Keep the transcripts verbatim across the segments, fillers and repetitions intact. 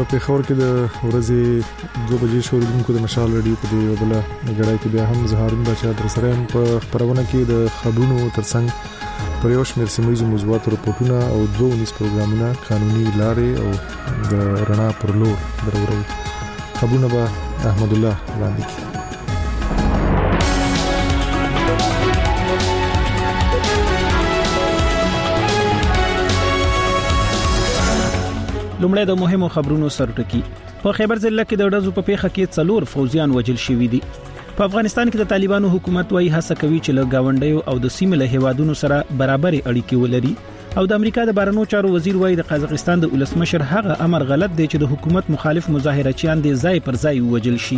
پیښور کې د ورځې دوه بجې شورولیدونکو د مشال رادیو په دی بل غړای کې بیا هم زهارون بچا در سره هم په خبرونه کې د خبرونو ترڅنګ پر یو شمېر سیمایي موضوعات رپورټونه او دوه ونیس پروګرامونه قانوني لارې او د رڼا پر لور درورو خبرونه به احمد الله وړاندې کوي. لومړی د مهمو خبرونو سرټکی. په خیبر ضلع کې د ډزو په پیښه کې څلور فوجیان وژل شوي دي. په افغانستان کې د طالبانو حکومت وايي هڅه کوي چې له گاونډیو او د سیمې له هیوادونو سره برابرې اړیکې ولري او د امریکا د بهرنیو چارو وزیر وايي د قزاقستان د ولسمشر هغه امر غلط دی چې د حکومت مخالف مظاهرچیان دي ځای پر ځای وژل شي.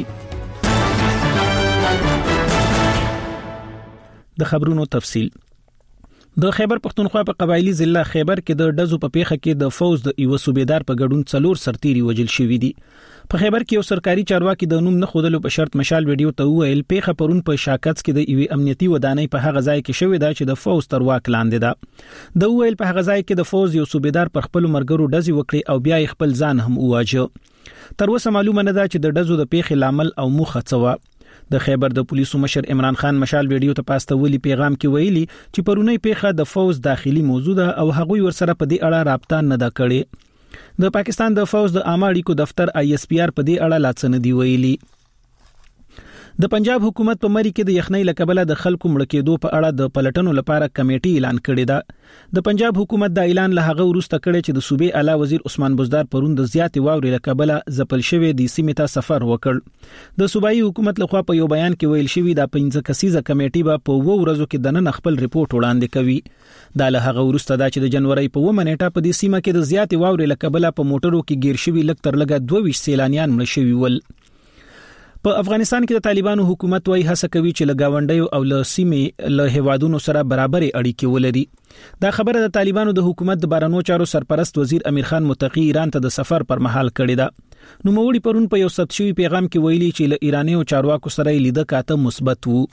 د خبرونو تفصیل. د خیبر پختونخوا په قبایلی ضلع خیبر کې د ډزو په پیښه کې د فوز د یو صوبیدار په ګډون څلور سرتيري وژل شوي دي. په خیبر کې یو سرکاري چارواکي د نوم نه خودلو په شرط مشال ویډیو ته ویل پیښه پرون په شاکتس کې د یو امنیتي ودانۍ په هغه ځای کې شوې ده چې د فوز تر واک لاندې ده. د ویل په هغه ځای کې د فوز یو صوبیدار پر خپل مرګرو ډزې وکړي او بیا خپل ځان هم وواجه. تر اوسه معلومه نه ده چې د ډزو د پیښې لامل او موخه څه و. د خیبر د پولیسو مشر عمران خان مشال ویډیو ته پاستولي پیغام کې ویلي چې پرونی پیښه د فوز داخلي موضوع ده او هغوی ورسره په دې اړه رابطه نه ده کړې. د پاکستان د فوز د عامه اړیکو دفتر آی اس پی آر په دې اړه لاڅ نه دی ویلي. د پنجاب حکومت په مری کې د یخنۍ لکبله د خلکو مړ کېدو په اړه د پلټنو لپاره کمیټي اعلان کړی ده. د پنجاب حکومت د اعلان له هغه وروسته کړی چې د صوبې اعلی وزیر عثمان بزدار پرون د زیاتې واورې لکبله ځپل شوی د سیمې ته سفر وکړ. د صوبایي حکومت لخوا په یو بیان کې ویل شوی د پنځه کسیزه کمیټي به په وو ورځو کې د نن خپل ریپورت وړاندې کوي. دا له هغه وروسته دا چې د جنوري په اوومه نیټه په دې سیمه کې د زیاتې واورې لکبله په موټرو کې گیر شوی لک تر لګه دوه ویشت سیلانیان مړ شوي ول. په افغانستان کې د طالبانو حکومت وايي هڅه کوي چې له گاونډیو او له سیمې له هیوادونو سره برابرې اړیکې ولري. دا خبره د طالبانو د حکومت د بهرنیو چارو سرپرست وزیر امیر خان متقی ایران ته د سفر پر مهال کړی ده. نوموړي پرون په یو ثبت شوی پیغام کې ویلي چې له ایرانیو چارواکو سره لیده کاته مثبت وو.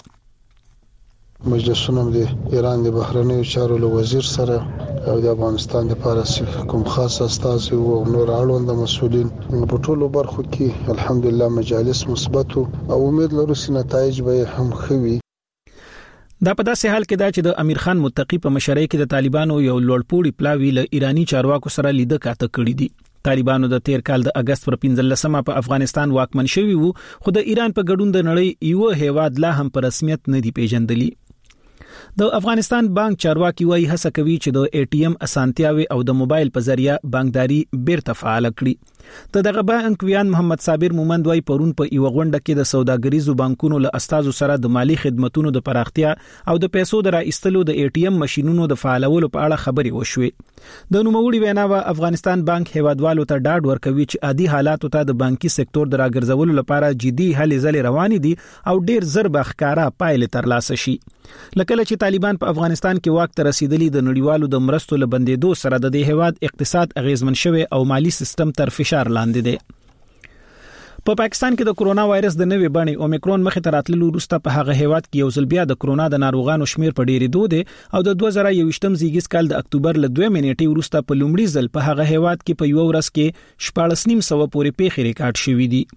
مجلسونه د ایران د بهرنیو چارو له وزیر سره او د افغانستان د پارس کوم خاص استازي او نور اړوند مسؤلین په ټولو برخو کې الحمدلله مجالس مثبت او امید لرو چې نتایج به هم خوي. دا په داسې حال کې دا چې د امیر خان متقی په مشرۍ کې د طالبانو یو لوړپوړی پلاوی له ایرانی چارواکو سره لیده کاته کړی دي. طالبانو د تیر کال د اگست پر پنځلسمه په افغانستان واکمن شوی وو خو د ایران په ګډون د نړۍ یو هیواد لا هم په رسمیت نه دی پیژندلی. د افغانستان بانک چارواکي وايي هڅه کوي چې د ای ټي ایم اسانتیاوي او د موبایل په ذریعہ بانکداري بیرته فعال کړي. د دغه بانک ویان محمد صابر مومند وايي پرون په یو غونډه کې د سوداګریزو بانکونو له استادو سره د مالی خدماتونو د پراختیا او د پیسو د راایستلو د ای ټي ایم ماشينونو د فعالولو په اړه خبري وشوې. د نوموړي ویناوه افغانستان بانک هیوادوالو ته ډاډ ورکوي چې عادي حالاتو ته د بانکي سکتور د راګرځولو لپاره جدي هلې ځلې روان دي او ډیر زر بخکارا پایله ترلاسه شي. لکه چې طالبان په افغانستان کې واک ته رسیدلی د نړیوالو د مرستو لبندېدو سره د دې هواد اقتصاد اغیزمن شوی او مالی سیستم تر فشار لاندې دی. په پاکستان کې د کرونا وایرس د نوې بڼې اومیکرون مخې ته راتللو وروسته په هغه هواد کې یو ځل بیا د کرونا د ناروغانو شمیر په ډیرېدو دی او د دوه زره یوویشتم زیږیز کال د اکتوبر له دوه نیټې وروسته په لومړي ځل په هغه هواد کې په یو ورځ کې شپاړس نیم سوه پورې پیښې ریکارډ شوې دي.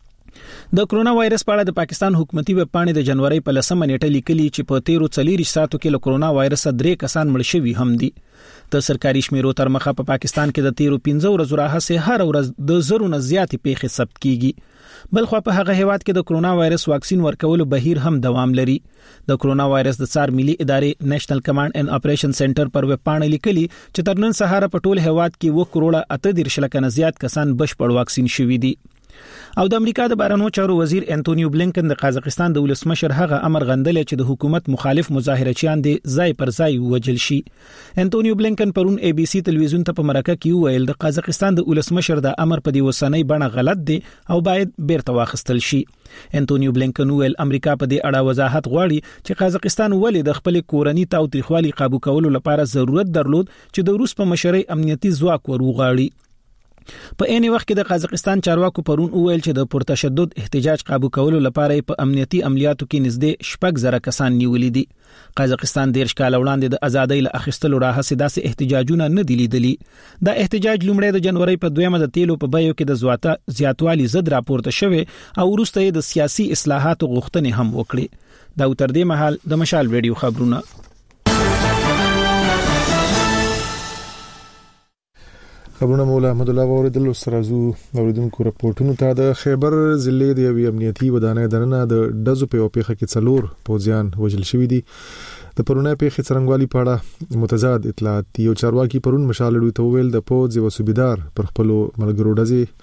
د کرونا وایرس په اړه د پاکستان حکومتي ویب پاڼې د جنوري په لسمه نیټه لیکلي چې په تیرو څلور ساعتو کې له کرونا وایرس درې کسان مړ شوي هم دي. د سرکاري شمیرو تر مخه په پاکستان کې د تیرو پنځه ورځو راهیسې هر ورځ د زرو نه زیاتې پیښې ثبت کیږي. بلخو په هغه هیواد کې د کرونا وایرس واکسین ورکولو بهیر هم دوام لري. د کرونا وایرس د څار ملي ادارې نېشنل کمانډ اینڈ اپریشن سنټر پر ویب پاڼه لیکلي چې تر نن سهار په ټول هیواد کې و کروڑه اته دېرش لکه نه زیات کسان بشپړ واکسین شوي دي. او د امریکا د بهرنیو چارو وزیر انټونیو بلینکن د قزاقستان د ولسمشر هغه امر غندل چې د حکومت مخالف مظاهرچیان دي ځای پر ځای وژل شي. انټونیو بلینکن پرون ای بي سي تلویزیون ته په مرکه کې ویل د قزاقستان د ولسمشر د امر په دی وسنۍ بڼه غلط دی او باید بیرته واخیستل شي. انټونیو بلینکن ویل امریکا په دې اړه وضاحت غواړي چې قزاقستان ولې د خپل کورنۍ تاوتریخوالي قابو کولو لپاره ضرورت درلود چې د روس په مشرۍ امنیتي ځواک ورغاړي. په عین وخت کې د قازقستان چارواکو پرون وویل چې د پرتشدد احتجاج قابو کولو لپاره په امنیتي عملیاتو کې نږدې شپږ زره کسان نیولې دي. قازقستان دیرش کال وړاندې د ازادۍ له اخیستلو راهیسې داسې احتجاجونه نه دي لیدلي. دا احتجاج لومړی د جنوري په دویمه د تیلو په بیو کې د زیاته زیاتوالي زد راپورته شوه او وروسته د سیاسي اصلاحاتو غوښتنې هم وکړي. دا تر دې مهال د مشال ویډیو خبرونه. خبرونه مولا احمد الله اوریدل سرازو اوریدونکو رپورټونو ته د خیبر ضلع د یوې امنیتي ودانۍ دننه د ډزو په پیښه کې څلور پوځیان وژل شوي دي. د پرونه پیښې څرنګوالي په اړه متضاد اطلاعات یو چارواکي پرون مشالړو ته ویل د پوځ یو صوبیدار پر خپل ملګرو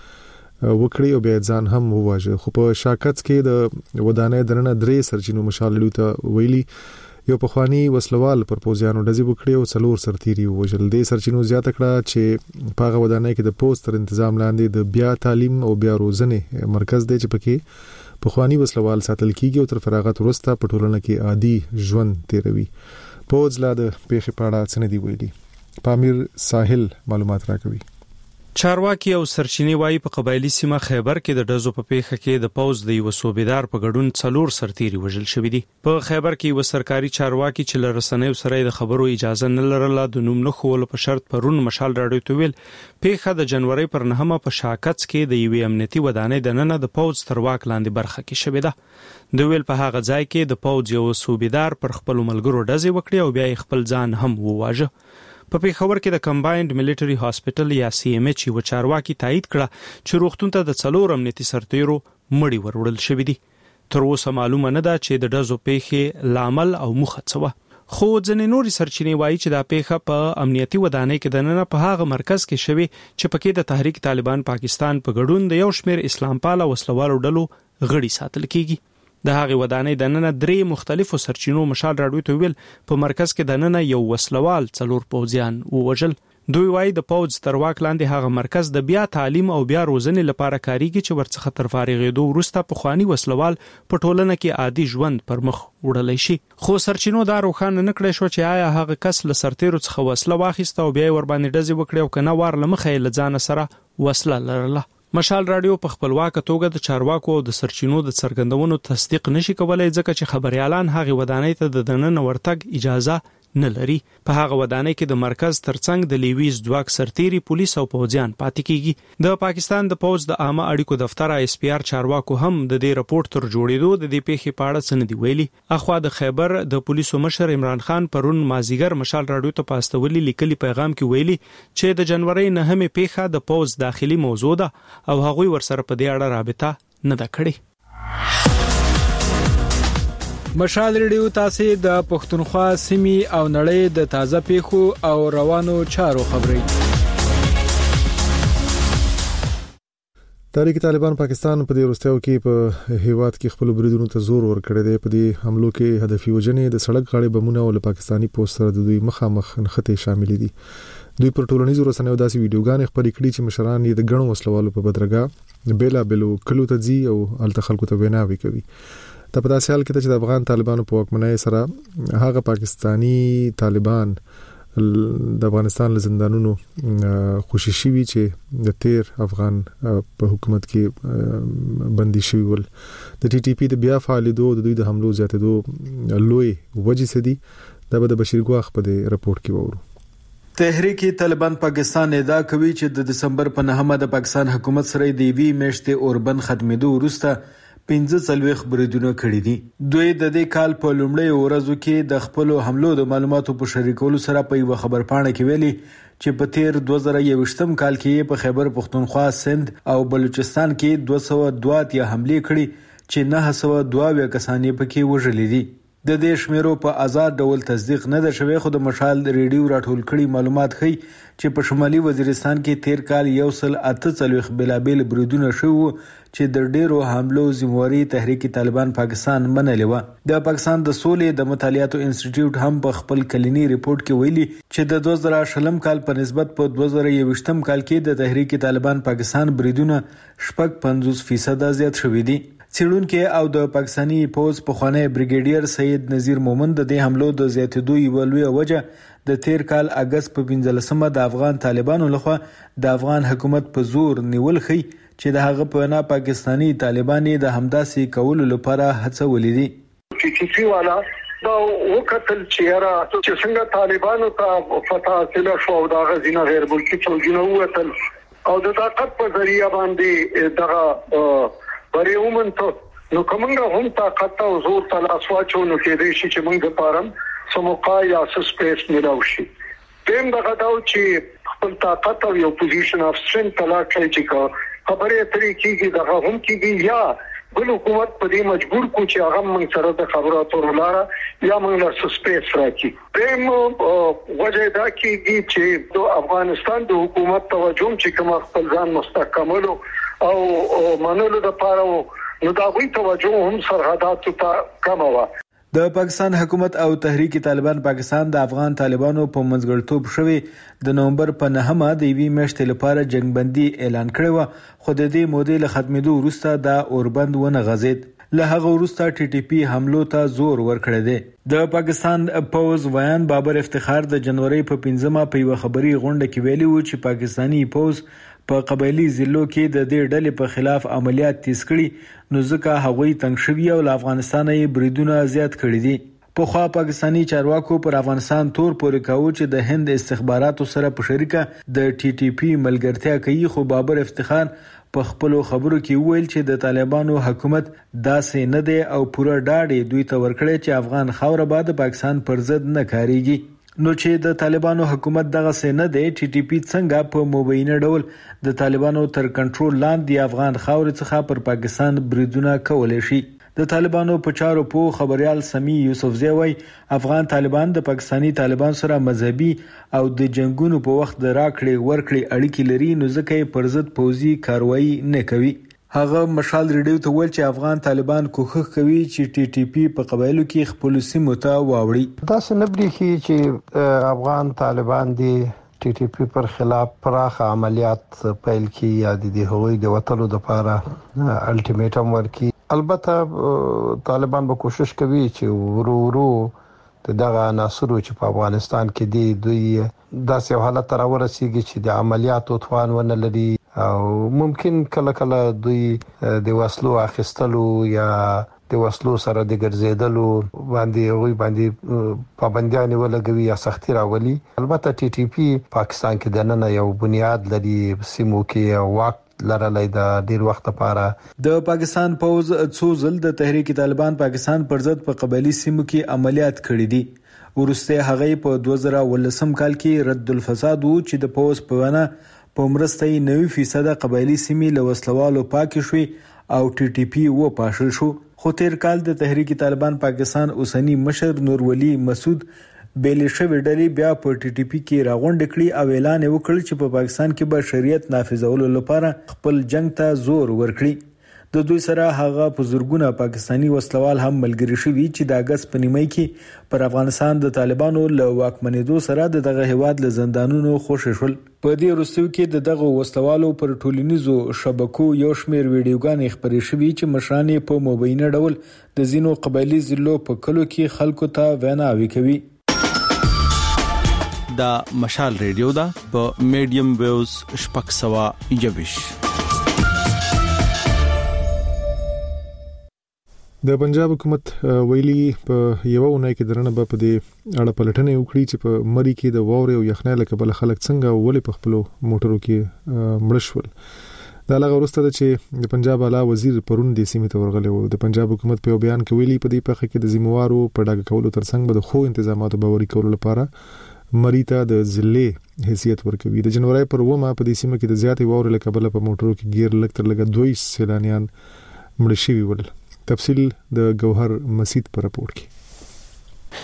ډزې وکړي او بیا ځان هم وواژه. خو په شاکت کې د ودانۍ دننه درې سرچینو مشالړو ته ویلي یو پخوانی وسلوال پر پوځیانو ډزې وکړي او څلور سرتیري وژل. د سرچینو زیاته کړه چې په ودانۍ کې د پوسټ تر تنظیم لاندې د بیا تعلیم او بیا روزنې مرکز دی چې پکې پخوانی وسلوال ساتل کیږي او تر فراغت وروسته په ټولنه کې عادي ژوند تیروي. پوځ لا د پیښې په اړه څه نه دی ویلي. پامیر ساحل معلومات راکوي. چارواکي او سرچینی وایي په قبایلی سیمه خیبر کې د ډزو په پیښه کې د پوز د یو صوبیدار په ګډون څلور سرتیري وژل شوی دي. په خیبر کې یو سرکاري چارواکي چې لرسنیو سره د خبرو اجازه نه لرله د نوم نه خول په شرط پرون مشال راډیو ته ویل پیښه د جنوري پر نهمه په شاکت کې د یو امنیتي ودانۍ دننه د پوز تر واک لاندې برخه کې شوی ده. د ویل په هغه ځای کې د پوز یو صوبیدار پر خپل ملګرو ډزې وکړي او بیا خپل ځان هم وواژه. په پیښور کې د کمباینډ ملټری هاسپټل یا سی ام ایچ و چارواکي تایید کړه چې روغتون ته د څلور امنیتي سرتیرو مړی وروړل شوی دي. تر اوسه معلومه نه ده چې د ډزو پیښې لامل او مخه څه وه. خو ځینې نورې سرچینې وایي چې دا پیښه په امنیتي ودانۍ کې دننه په هغه مرکز کې شوی چې پکې د تحریک طالبان پاکستان په ګډون د یو شمېر اسلام پاله وسلوالو ډلو غړي ساتل کیږي. د هغه ودانۍ دننه درې مختلفو سرچینو مشال راډیو ته ویل په مرکز کې دننه یو وسلوال څلور پوځیان ووژل. دوی وایي د پوځ تر واک لاندې هغه مرکز د بیا تعلیم او بیا روزنې لپاره کاریږي چې ورڅخه تر فارغېدو وروسته پخوانی وسلوال په ټولنه کې عادي ژوند پر مخ وړلی شي. خو سرچینو دا روښانه نه کړی شو چې آیا هغه کس له سرتیرو څخه وسله واخیسته او بیا ور باندې ډزې وکړي او کنه وار له مخې له ځانه سره وسله لرله. مشال راډیو په خپلواکه توګه د چارواکو او د سرچینو د څرګندونو تصدیق نشي کولای ځکه چې خبريالان هغه ودانۍ ته د دننه ورتګ اجازه نه لري. په هغه ودانۍ کې د مرکز ترڅنګ د لیویز دوک سرتیري پولیس او پوځیان پاتې کیږي. د پاکستان د پوز د عامه اړیکو دفتر ایس پی آر چارواکو هم د دې راپورټ تر جوړېدو د دې پیښې په اړه څه نه دی ویلي. اخوا د خیبر د پولیسو مشر عمران خان پرون مازیګر مشال راډیو ته پاستولي لیکلي پیغام کې ویلي چې د جنوري نهمه پیښه د پوز داخلي موضوع ده او هغوی ورسره په دې اړه رابطه نه ده کړې. مشال ریډیو تاسو د پښتونخوا سیمې او نړۍ د تازه پیښو او روانو چارو خبري. تحریک طالبان پاکستان په دې وروستیو کې په هیواد کې خپل بریدونو ته زور ورکړی دی. په دې حملو کې هدفي وجنې د سړک غاړې بمونه او پاکستانی پوسټ سره د دوی مخامخ نښتې شامل دي. دوی پر ټولنیزو رسنیو داسې ویډیوګانې خپرې کړې چې مشران یې د ګڼو وسلوالو په بدرګه بیلا بیلو کلو ته ځي او الته خلکو ته ویناوي کوي. دا په داسې حال کې چې د افغان طالبانو په واکمنۍ سره هغه پاکستانی طالبان د افغانستان له زندانونو خوشي شوي چې د تیر افغان په حکومت کې بندي شوي ول. د ټي ټي پی د بیا فعالیدو د دوی د حملو زیاتېدو لوی وجې څه دي دا به د بشیر ګواخ په دې راپورټ کې وورو. تحریک طالبان پاکستان ادعا کوي چې د دسمبر په نهمه د پاکستان حکومت سره د وی میاشتې اوربند ختمېدو وروسته پنځه څلويخ بریدونه کړي دي. دوی د دې کال په لومړۍ ورځو کې د خپل حملو د معلوماتو په شریکولو سره په یو خبر پاڼه کې ویلي چې په تیر دوه زره یوویشتم کال کې په خیبر پښتونخوا، سند او بلوچستان کې دوه سوه دوه اتیا حملې کړي چې نه سوه دوه کسان پکې وژلي دي. د دې شمیرو په آزاد ډول تصدیق نه ده شوی، خو د مشال ریډیو راټول کړي معلومات ښیي چې په شمالي وزیرستان کې تیر کال یو سل اته څلويخ بلابل بریدونه شوي چې د ډیرو حملو ذمہواری تحریک طالبان پاکستان منلې و. د پاکستان د سولې د مطالعاتو انسټیټیوټ هم په خپل کلینی ریپورت کې ویلي چې د دوه زره شلم کال په نسبت په دوه زره یوویشتم کال کې د تحریک طالبان پاکستان بریدونه شپږ پنځوس فیصد زیات شوي دي. څېړونکو او د پاکستاني پوز په خوانی بریګیډیر سید نذیر مومند د دې حملو د زیاتېدو یو لوی وجه د تیر کال اگست په پنځلسمه د افغان طالبانو لخوا د افغان حکومت په زور نیول خي چې د هغه په نه پاکستاني طالبانې د همداسې کولو لپاره هڅولې دي. ټي ټي پی والا دا وکتل چې را چې څنګه طالبانو ته فتح حاصل شو او دا غزینه غیر ملکی فوجونه وتل او د طاقت په ذریعہ باندې دغه بری ومنته نو کومه هم طاقت او زور تل اسواچو نو کې دې شي چې موږ پارم سموقا یا سپیس ملاوي شي تم دغه دا چې خپل طاقت او یو پوزیشن اف سترنث تلا کوي چې خبره ترې کیږي دغه هم کیږي یا بل حکومت په دې مجبور کو چې هغه موږ سره د خبراتو ولاره یا موږ له سپیس راکې تم وجه دا کیږي چې د افغانستان د حکومت توجه چې کوم خپل ځان مستحکمول او منلو د پاره نو دا وی توجه هم سرحدات ته کم و. د پاکستان حکومت او تحریک طالبان پاکستان د افغان طالبانو په منځګړیتوب شوی د نومبر په نهمه د یوې میاشتې لپاره جنگبندي اعلان کړی و خو د دې مودې له ختمېدو وروسته د اوربند ونه غځید. له هغه وروسته ټي ټي پی حملو ته زور ورکړی دی. د پاکستان پوز ویان بابر افتخار د جنوري په پنځمه په یو خبري غونډه کې ویلي و چې پاکستاني پوز په قبایلی ضلعو کې د دې ډلې په خلاف عملیات تیز کړي نو ځکه هغوی تنګ شوي او له افغانستانه یې بریدونه زیات کړي دي. په خوا پاکستاني چارواکو پر افغانستان تور پورې کاوه چې د هند استخباراتو سره په شریکه د ټي ټي پی ملګرتیا کوي خو بابر افتخار په خپل خبرو کې ویل چې د طالبانو حکومت داسې نه دی او پوره ډاډ دوی ته ورکړي چې افغان خاور بعد پاکستان پر ضد نه کاریږي. نو چې د طالبانو حکومت دغه سینه دی ټي ټي پی څنګه په مبینه ډول د طالبانو تر کنټرول لاندې افغان خاور څخه پر پاکستان بریدونه کولای شي. د طالبانو په چارو په خبريال سمي یوسفزی وای افغان طالبان د پاکستاني طالبان سره مذهبي او د جنگونو په وخت د راکړې ورکړې اړیکې لري نو ځکه پر ضد پوزي کاروایی نه کوي. هغه مشال ریډیو ته ویل چې افغان طالبان کوښښ کوي چې ټي ټي پی په قبایلو کې خپل سیمو ته واوړي. دا څنګه بریخي چې افغان طالبان دي ټي ټي پی پر خلاف پراخ عملیات پیل کی یا د هغوی د وټلو د لپاره الټیمیټم ورکي. البته طالبان به کوشش کوي چې ورو ورو دغه عناصر چې په افغانستان کې دي دوی داسې حالت راورسیږي چې د عملیاتو توان ونه لري او ممکن کله کله دوی د وسلو اخیستلو یا د وسلو سره د ګرځیدلو باندې وي باندې پابندیان ولګوي یا سختي راولي. البته ټي ټي پی پاکستان کې د نن یو بنیاد لري سیمو کې واک لرلای د ډیر وخت لپاره. د پاکستان پوز څو ځل د تحریک طالبان پاکستان پر ضد په قبایلی سیمو کې عملیات کړي دي. ورسته هغه په دوه زره ولسم کال کې رد الفساد وو چې د پوز په ونه په مرسته نوي فیصد قبایلی سیمې له وسلوالو پاک شوي او ټي ټي پی و پاشل شو. خو تیر کال د تحریک طالبان پاکستان اوسنی مشر نور ولی مسعود بیل شوی ډلې بیا په ټي ټي پی کې راغونډ کړي او اعلان وکړ چې په پاکستان کې به شریعت نافذولو لپاره خپل جنگ ته زور ورکړي. د دوی سره هغه په زورګونه پاکستانی وسلوال هم ملګری شوي چې د اگست په نیمه کې پر افغانستان د طالبانو له واکمنېدو سره دغه هیواد له زندانونو خوشی شول. په دې وروستیو کې د دغه وسلوالو پر ټولنیزو شبکو یو شمېر ویډیوګانې خپرې شوي چې مشران په مبینه ډول د ځینو قبایلی ضلعو په کلو کې خلکو ته ویناوي کوي. دا مشال ریډیو دا په میډیم ویوز شپږ سوه یوویش. د پنجاب حکومت ویلي په یو اونۍ کې درنه په دې اړه پلټنې وکړي چې په مری کې د ووري او یخنۍ له کبله خلک څنګه ولې په خپل موټرو کې مړ شول. دا لږ وروسته چې د پنجاب اعلی وزیر پرون د سیمې ته ورغلی و. د پنجاب حکومت په بیان کې ویلي په دې پخې کې د ذمہوارو په ډاګه کولو ترڅنګ به د خو تنظیماتو باوري کولو لپاره مری ته د ضلع حیثیت ورکوي. د جنوري پر ومه په دې سیمه کې د زیاتې ووري له کبله په موټرو کې ګیر لږ تر لږه دوی سیلانیان مړ شوي ول. تفصیل د گوهر مسید پر راپور کې.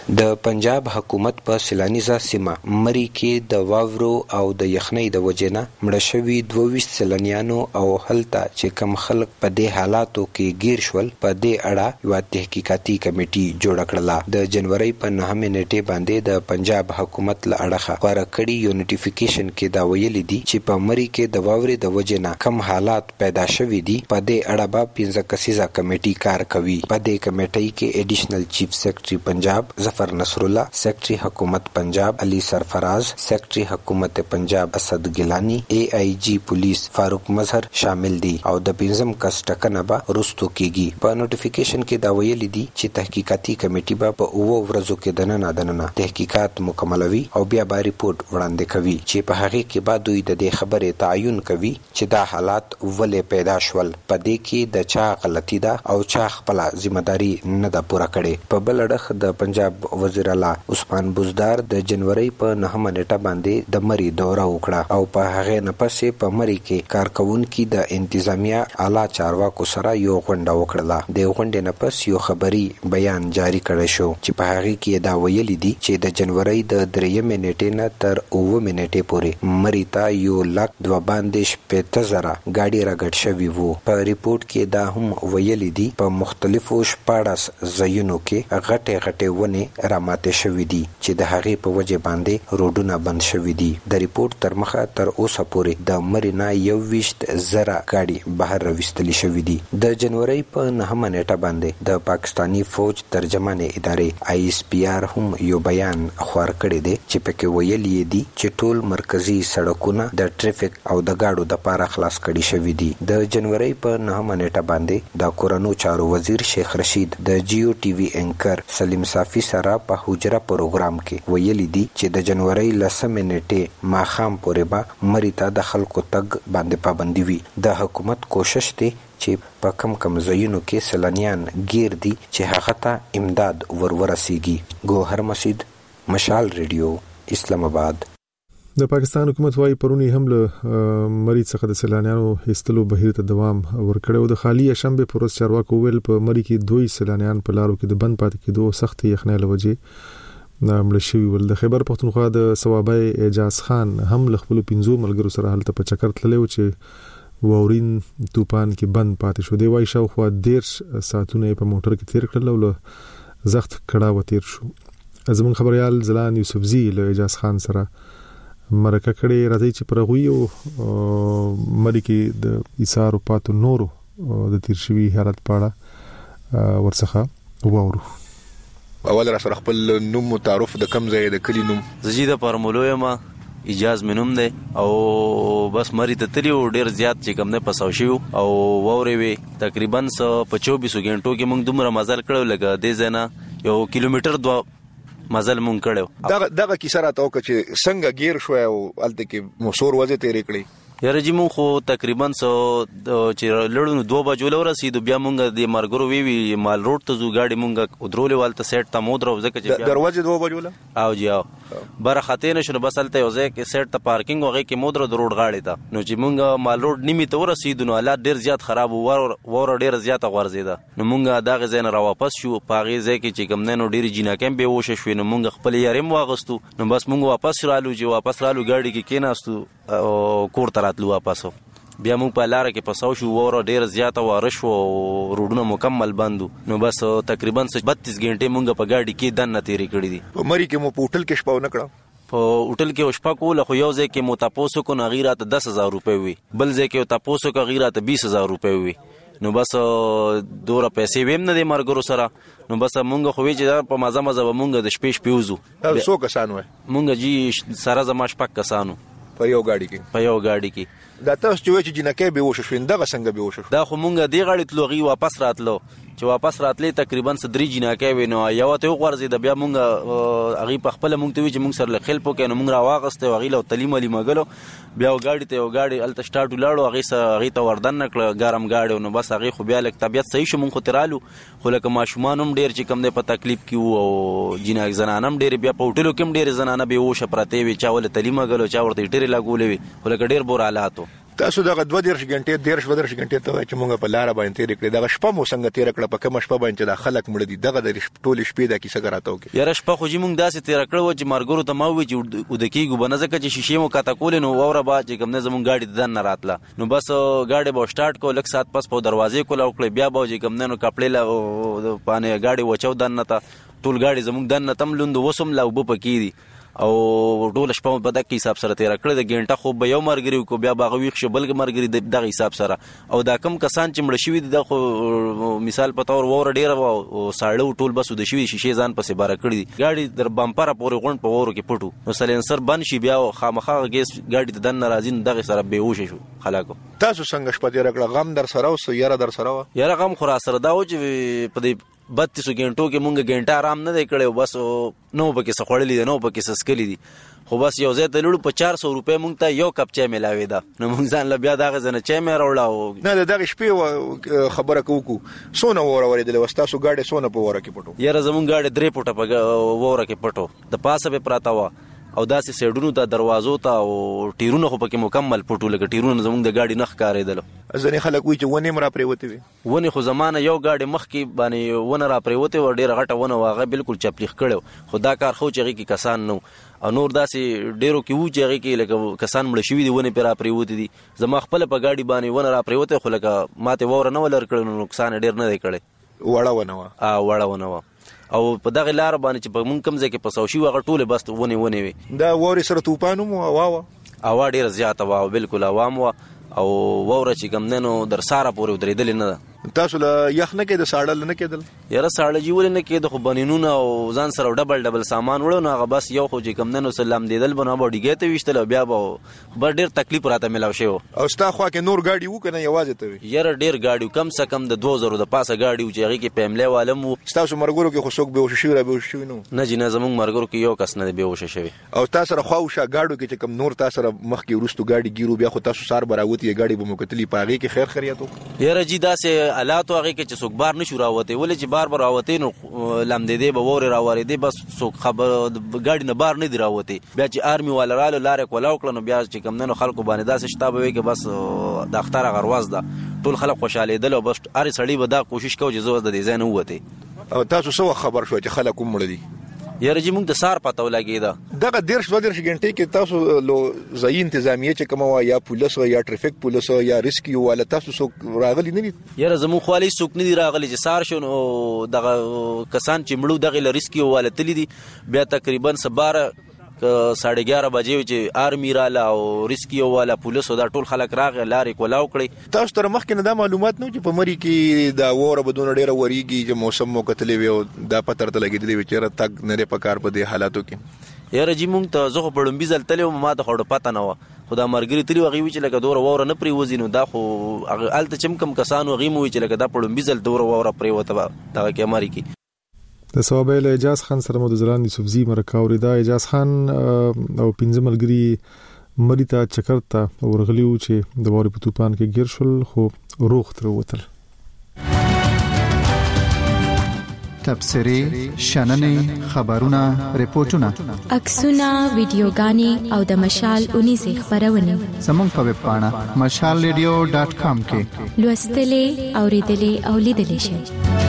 د پنجاب حکومت په سیلانیزه سیمه مری کې د واورو او د یخنۍ د وجنه مړه شوي دوه ویشت سیلانیانو او هلته چې کم خلک په دې حالاتو کې گیر شول په دې اړه یو تحقیقاتي کمیټي جوړ کړله. د جنوري په نهمه نیټه باندې د پنجاب حکومت له اړخه خبره کړي یو نوټیفیکیشن کې دا ویل دي چې په مری کې د واورې د وجنه کم حالات پیدا شوي دي. په دې اړه به پنځه کسیزه کمیټي کار کوي. په دې کمیټي کې ایډیشنل چیف سیکریټري پنجاب ظفر نصر الله، سیکریټري حکومت پنجاب علي سرفراز، سیکریټري حکومت پنجاب اسد ګیلانی، ای آی جی پولیس فاروق مظهر شامل دي او د پنځم کس ټاکنه به وروسته کیږي. په نوټیفیکیشن کې دا ویل دي چې تحقیقاتي کمیټي به په اوو ورځو کې دننه دننه تحقیقات مکملوي او بیا به ریپورت وړاندې کوي چې په هغه کې به دوی د دې خبرې تعین کوي چې دا حالات ولې پیدا شول، په دې کې د چا غلطي ده او چا خپل ځمېداري نه ده پوره کړې. په بل اړخ د پنجاب وزیر اعلی عثمان بزدار د جنوري په نهمه نیټه باندې د مری دوره وکړه او په هغه نه پسې په مری کې کارکونکو د انتظامیه اعلی چارواکو سره یو غونډه وکړه. د غونډې نه پس یو خبري بیان جاری کړی شو چې په هغه کې دا ویل دي چې د جنوري د درېمې نیټې نه تر اووه نیټې پورې مری ته یو لک دوه باندې شپږ زره ګاډي راګډ شوي وو. په ریپورت کې دا هم ویل دي په مختلفو شپاړس ځایونو کې غټې غټې ونې راماتې شوي دي چې د هغې په وجه باندې روډونه بند شوي دي. د ریپورت تر مخه تر اوسه پورې د مرینا یو ویشت زره ګاډي بهر راوستل شوي دي. د جنوري په نهمه نیټه باندې د پاکستانی فوج ترجمانې ادارې آی اس پی آر هم یو بیان خور کړی دی چې پکې ویلي دي چې ټول مرکزی سړکونه د ټریفیک او د گاډو د پاره خلاص کړي شوي دي. د جنوري په نهمه نیټه باندې د کورونو چارو وزیر شیخ رشید د جیو ټي وي انکر سلیم صافی سره په حجره پروګرام کې ویلي دي چې د جنوري لسمه نیټه ماخام پورې به مری ته د خلکو تګ باندې پابندي وي. د حکومت کوشش دی چې په کم کم ځایونو کې سیلانیان گیر دي چې هغه ته امداد ورورسیږي. ګوهر مسعود، مشال ریډیو، اسلام آباد. د پاکستان حکومت وايي پرونی هم له مری څخه د سیلانیانو هستلو بهیر ته دوام ورکړو. د خالی شنبه پر ورځ چارواکو ویل په مری کې دوی سیلانیان په لارو کې د بند پاتې کېدو سخت یخنۍ لوجه مړ شوي ول. د خیبر پښتونخوا د صوابای اعجاز خان هم له خپل پنځو ملګرو سره هلته په چکر تللی و چې واورین طوفان کې بند پاتې شو. دی وايي شاوخوا دیرش ساعتونه په موټر کې تیر کړل او له زخت کړه و تیر شو. زمون خبريال زلان یوسفزی له اعجاز خان سره مرکه کړي راځي چې پرغوي او مری کې د ایثار پاتو نورو د تیر شوی حالت پاړه ورڅخه وورو. اول را سره خپل نوم متعارف د کم ځای د کلی نوم زجیده پرمولوی ما اجاز منوم دی او بس مری ته تری او ډیر زیات چې کم نه پساو شو او ووري وي تقریبا په چوبیس غنټو کې موږ دومره مزل کړو لګا دې زنه یو کیلومتر دو مزل مونږ کړو. دغه دغه کیسه راته وکړه چې څنګه گیر شو او الته کې موسور وځي تیرې کړې. یاره جی مونږ خو تقریبا سو چې لړونو دوه بجو لور رسیدو بیا مونږ د مارګرو وی وی مال روډ ته زو گاډي مونږ ودرولې والته سیټ ته مودرو ځکه چې دروازه دوه بجو له او جی او بر خاطر نشو بس الته یو ځای کې سیټ ته پارکینګ وغه کې مودرو د روډ غاړي ته نو چې مونږ مال روډ نیمه ته ورسیدو نو حالات ډیر زیات خراب ور ور ډیر زیات غورځیدا نو مونږ دا غزین را واپس شو پاغي ځای کې چې کم نه نو ډیر جینا کم به وشه شو نو مونږ خپل یارم واغستو نو بس مونږ واپس رالو چې واپس رالو گاډي کې کیناستو او کور تراتلو واپس بیا موږ په لار کې پساو شو وره ډیر زیاته وارش او روډونه مکمل بندو نو بس تقریبا بتیس غنټه موږ په گاډي کې دنه تیری کړی دي. په مری کې مو په هوټل کې شپه نه کړه په هوټل کې شپه کوله خو یو ځای کې مو تاسو کو نغیرات دس هزار روپے وي بل ځای کې تاسو کو غیرات بیس هزار روپے وي نو بس دوره پیسې ویم نه د مرګرو سره نو بس مونږ خو وی چې په مازه مازه مونږ د شپې شپې وزو څو کسان وای مونږ جی سره زما شپک کسانو په یو گاډي کې په یو گاډي کې دا تاسو چې چې جنکه به وشو شوینده څنګه به وشو دا خو مونږ دی غاړي تلوغي واپس راتلو چې واپس راتلې تقریبا صدري جنکه وینو یو ته غورځي د بیا مونږ اغي په خپل مونږ ته وی چې مونږ سره خل پوکې نو مونږ را واغسته وغي له تعلیم علي مګلو بیا غاډي ته غاډي الته سٹارټ لاړو اغي سره اغي ته وردن نکړه ګرم غاډي نو بس اغي خو بیا لک طبيعت صحیح شو مونږ ترالو خو لکه ماشومان هم ډیر چې کم نه په تکلیف کې او جناک زنانم ډیر بیا په هوټلو کې ډیر زنانه به وشه پراته وی چاول تعلیم مګلو چا ورته ډیر لاګولې وی خو لکه ډیر بور حالاتو تاسو دغه دوه درش غنټې دیرش ودرش غنټې ته چې مونږ په لار باندې تیر کړې دغه شپه مو څنګه تیر کړه په کوم شپه باندې د خلک مړ دي دغه د ټول شپې د کیسه راته وکي یاره شپه خو چې مونږ داسې تیر کړو چې مارګورو ته ما وی چې د کیګو بنځکه چې شیشه مو کاته کول نو اوره با چې کوم نه زمون ګاډي دن نه راتله نو بس ګاډي به سٹارټ کو لک سات پس په دروازې کول او کړ بیا به چې کوم نه نو کپړې لا پانه ګاډي وچو دن نه تا ټول ګاډي زمون دن نه تم لوند وسم لا وب پکې دي او ټول شپه په دغه حساب سره تیر کړل د غنټه خو به یو مرګري کو بیا باغ ویښ شو بلګ مرګري د دغه حساب سره او دا کم کسان چې مړ شوی د خو مثال په تور وور ډیر او ساړو ټول بس د شوی شیشه ځان پسې بار کړی ګاډي در بمپره پورې غون په وورو کې پټو نو سلنسر بن شي بیا خامخا ګیس ګاډي د دن ناراضي دغه سره بیهوش شو خلاکو تاسو څنګه شپه تیر کړل غم در سره او یاره در سره یاره غم خورا سره دا و چې په دې بتیس غنټو کې مونږ غنټه آرام نه دی کړو بس نو پکې سخړلې دي نو پکې سسکلې دي خو بس یو ځای ته لړو په چار سو روپے مونږ ته یو کپ چای ملاوي دا نو مونږ ځان ل بیا دغه ځنه چای مې راوړاو نه دغه شپې خبره کوکو سونه وره ورې د وستاسو ګاډي سونه په وره کې پټو یاره زمون ګاډي درې پټه په وره کې پټو د پاسه به پراته و او داسې سیډونو ته دروازو ته او ټیرونو خو پکې مکمل پټو لګ ټیرونو زمونږ د ګاډي نخ کارېدل ځنې خلک وی چې ونه مرا پریوته وي ونه خو زمانه یو ګاډي مخ کې باندې ونه را پریوته ور ډیره غټه ونه واغه بالکل چپلیخ کړو خو دا کار خو چې کې کسان نو او نور داسې ډیرو کې وو چې کې لکه کسان مړ شوی دي ونه پر را پریوته دي زما خپل په ګاډي باندې ونه را پریوته خو لکه ماته وور نه ولر کړو نقصان ډیر نه دی کړی وړه ونه وا ا وړه ونه وا او په دغه لار باندې چې په مونږ کم ځای کې پسوشي وغه ټوله بس ونه ونه وي دا ووري سره توپانو مو واوا اوا ډیر زیاته وا بالکل عوام وا او ووره چې کم ننو در ساره پورې درېدل نه تاسو له یخ نه کې د ساړل نه کېدل یاره ساړه جی ول نه کې د خو بنینونه او ځان سره ډبل ډبل سامان وړو نو هغه بس یو خو چې کم ننو سلام دیدل بنو باډیګه ته وشتل بیا به بر ډیر تکلیف راته ملاو شو او ستا خو کې نور ګاډي وو کنه یوازې ته یاره ډیر ګاډي کم څه کم د دوه زره د پاسه ګاډي چې هغه کې پملې والم تاسو مرګورو کې خو څوک به وشي را به وشي نو نه جنا زمونږ مرګورو کې یو کس نه به وشي شوی او تاسو سره خواوشه ګاډو کې چې کم نور تاسو سره مخ کې ورستو ګاډي ګیرو بیا خو تاسو سار براوتی ګاډي به مکتلی پاغي کې خیر خیریاتو یاره جی داسې حالات هغه کې چې څوک بار نشو راوته ولې چې بار بار راوته نو لم دې دې به وره راوړې دې بس څوک خبر ګاډي نه بار نه دی راوته بیا چې آرمي والا رالو لارې کولاو کړنو بیا چې کم نه خلکو باندې داسې شتابه وي کې بس د اختر غرواز ده ټول خلک خوشاله دي او بس اری سړی به دا کوشش کوي چې زو د دې ځای نه وته او تاسو سو خبر شو چې خلک مړ دي یاره جی مونږ د سار پته ولګی دا دغه دیرش دوه دیرش غنټې کې تاسو لو ځای انتظامیه چې کوم یا پولیس یا ټریفیک پولیس یا ریسکیو ولا تاسو سو راغلی نه دي یاره زمو خالي سوک نه دي راغلی چې سار شو دغه کسان چې مړو دغه ریسکیو ولا تلی دي بیا تقریبا سباره ساڑھے گیارہ بجې چې آرمی رااله او ریسکیو والا پولیسو دا ټول خلک راغی لارې کولاو کړی تاسو تر مخکې نه دا معلومات نو چې په مری کې دا وره بدون ډیره وریږي چې موسم مو کتلې وي دا پتر ته لګېدلې وي چې تک نه په کار په دې حالاتو کې یاره جی مونږ ته زه خو پړم بيزل تلو ما ته خو پته نه و خدا مرګري تلی وغي چې لکه دوره وره نه پری وزینو دا خو الته چم کم کسانو غي مو چې لکه دا پړم بيزل دوره وره پری وته دا کې مری کې د صوابیل اجاز خان سره مو د زلان یوسفزی مرکاوري دا اجاز خان او پنځه ملګری مریتا چکرتا ورغلیو چې د وری په توپان کې گیر شول خو روغ تر وتل تبصری شننې خبرونه ریپورتونه عکسونه ویډیوګانې او د مشال اونیزه خبرونه زموږ په ویب پاڼه مشال ریډیو ډاټ کام کې لوستلې اوریدلې او لیدلې شئ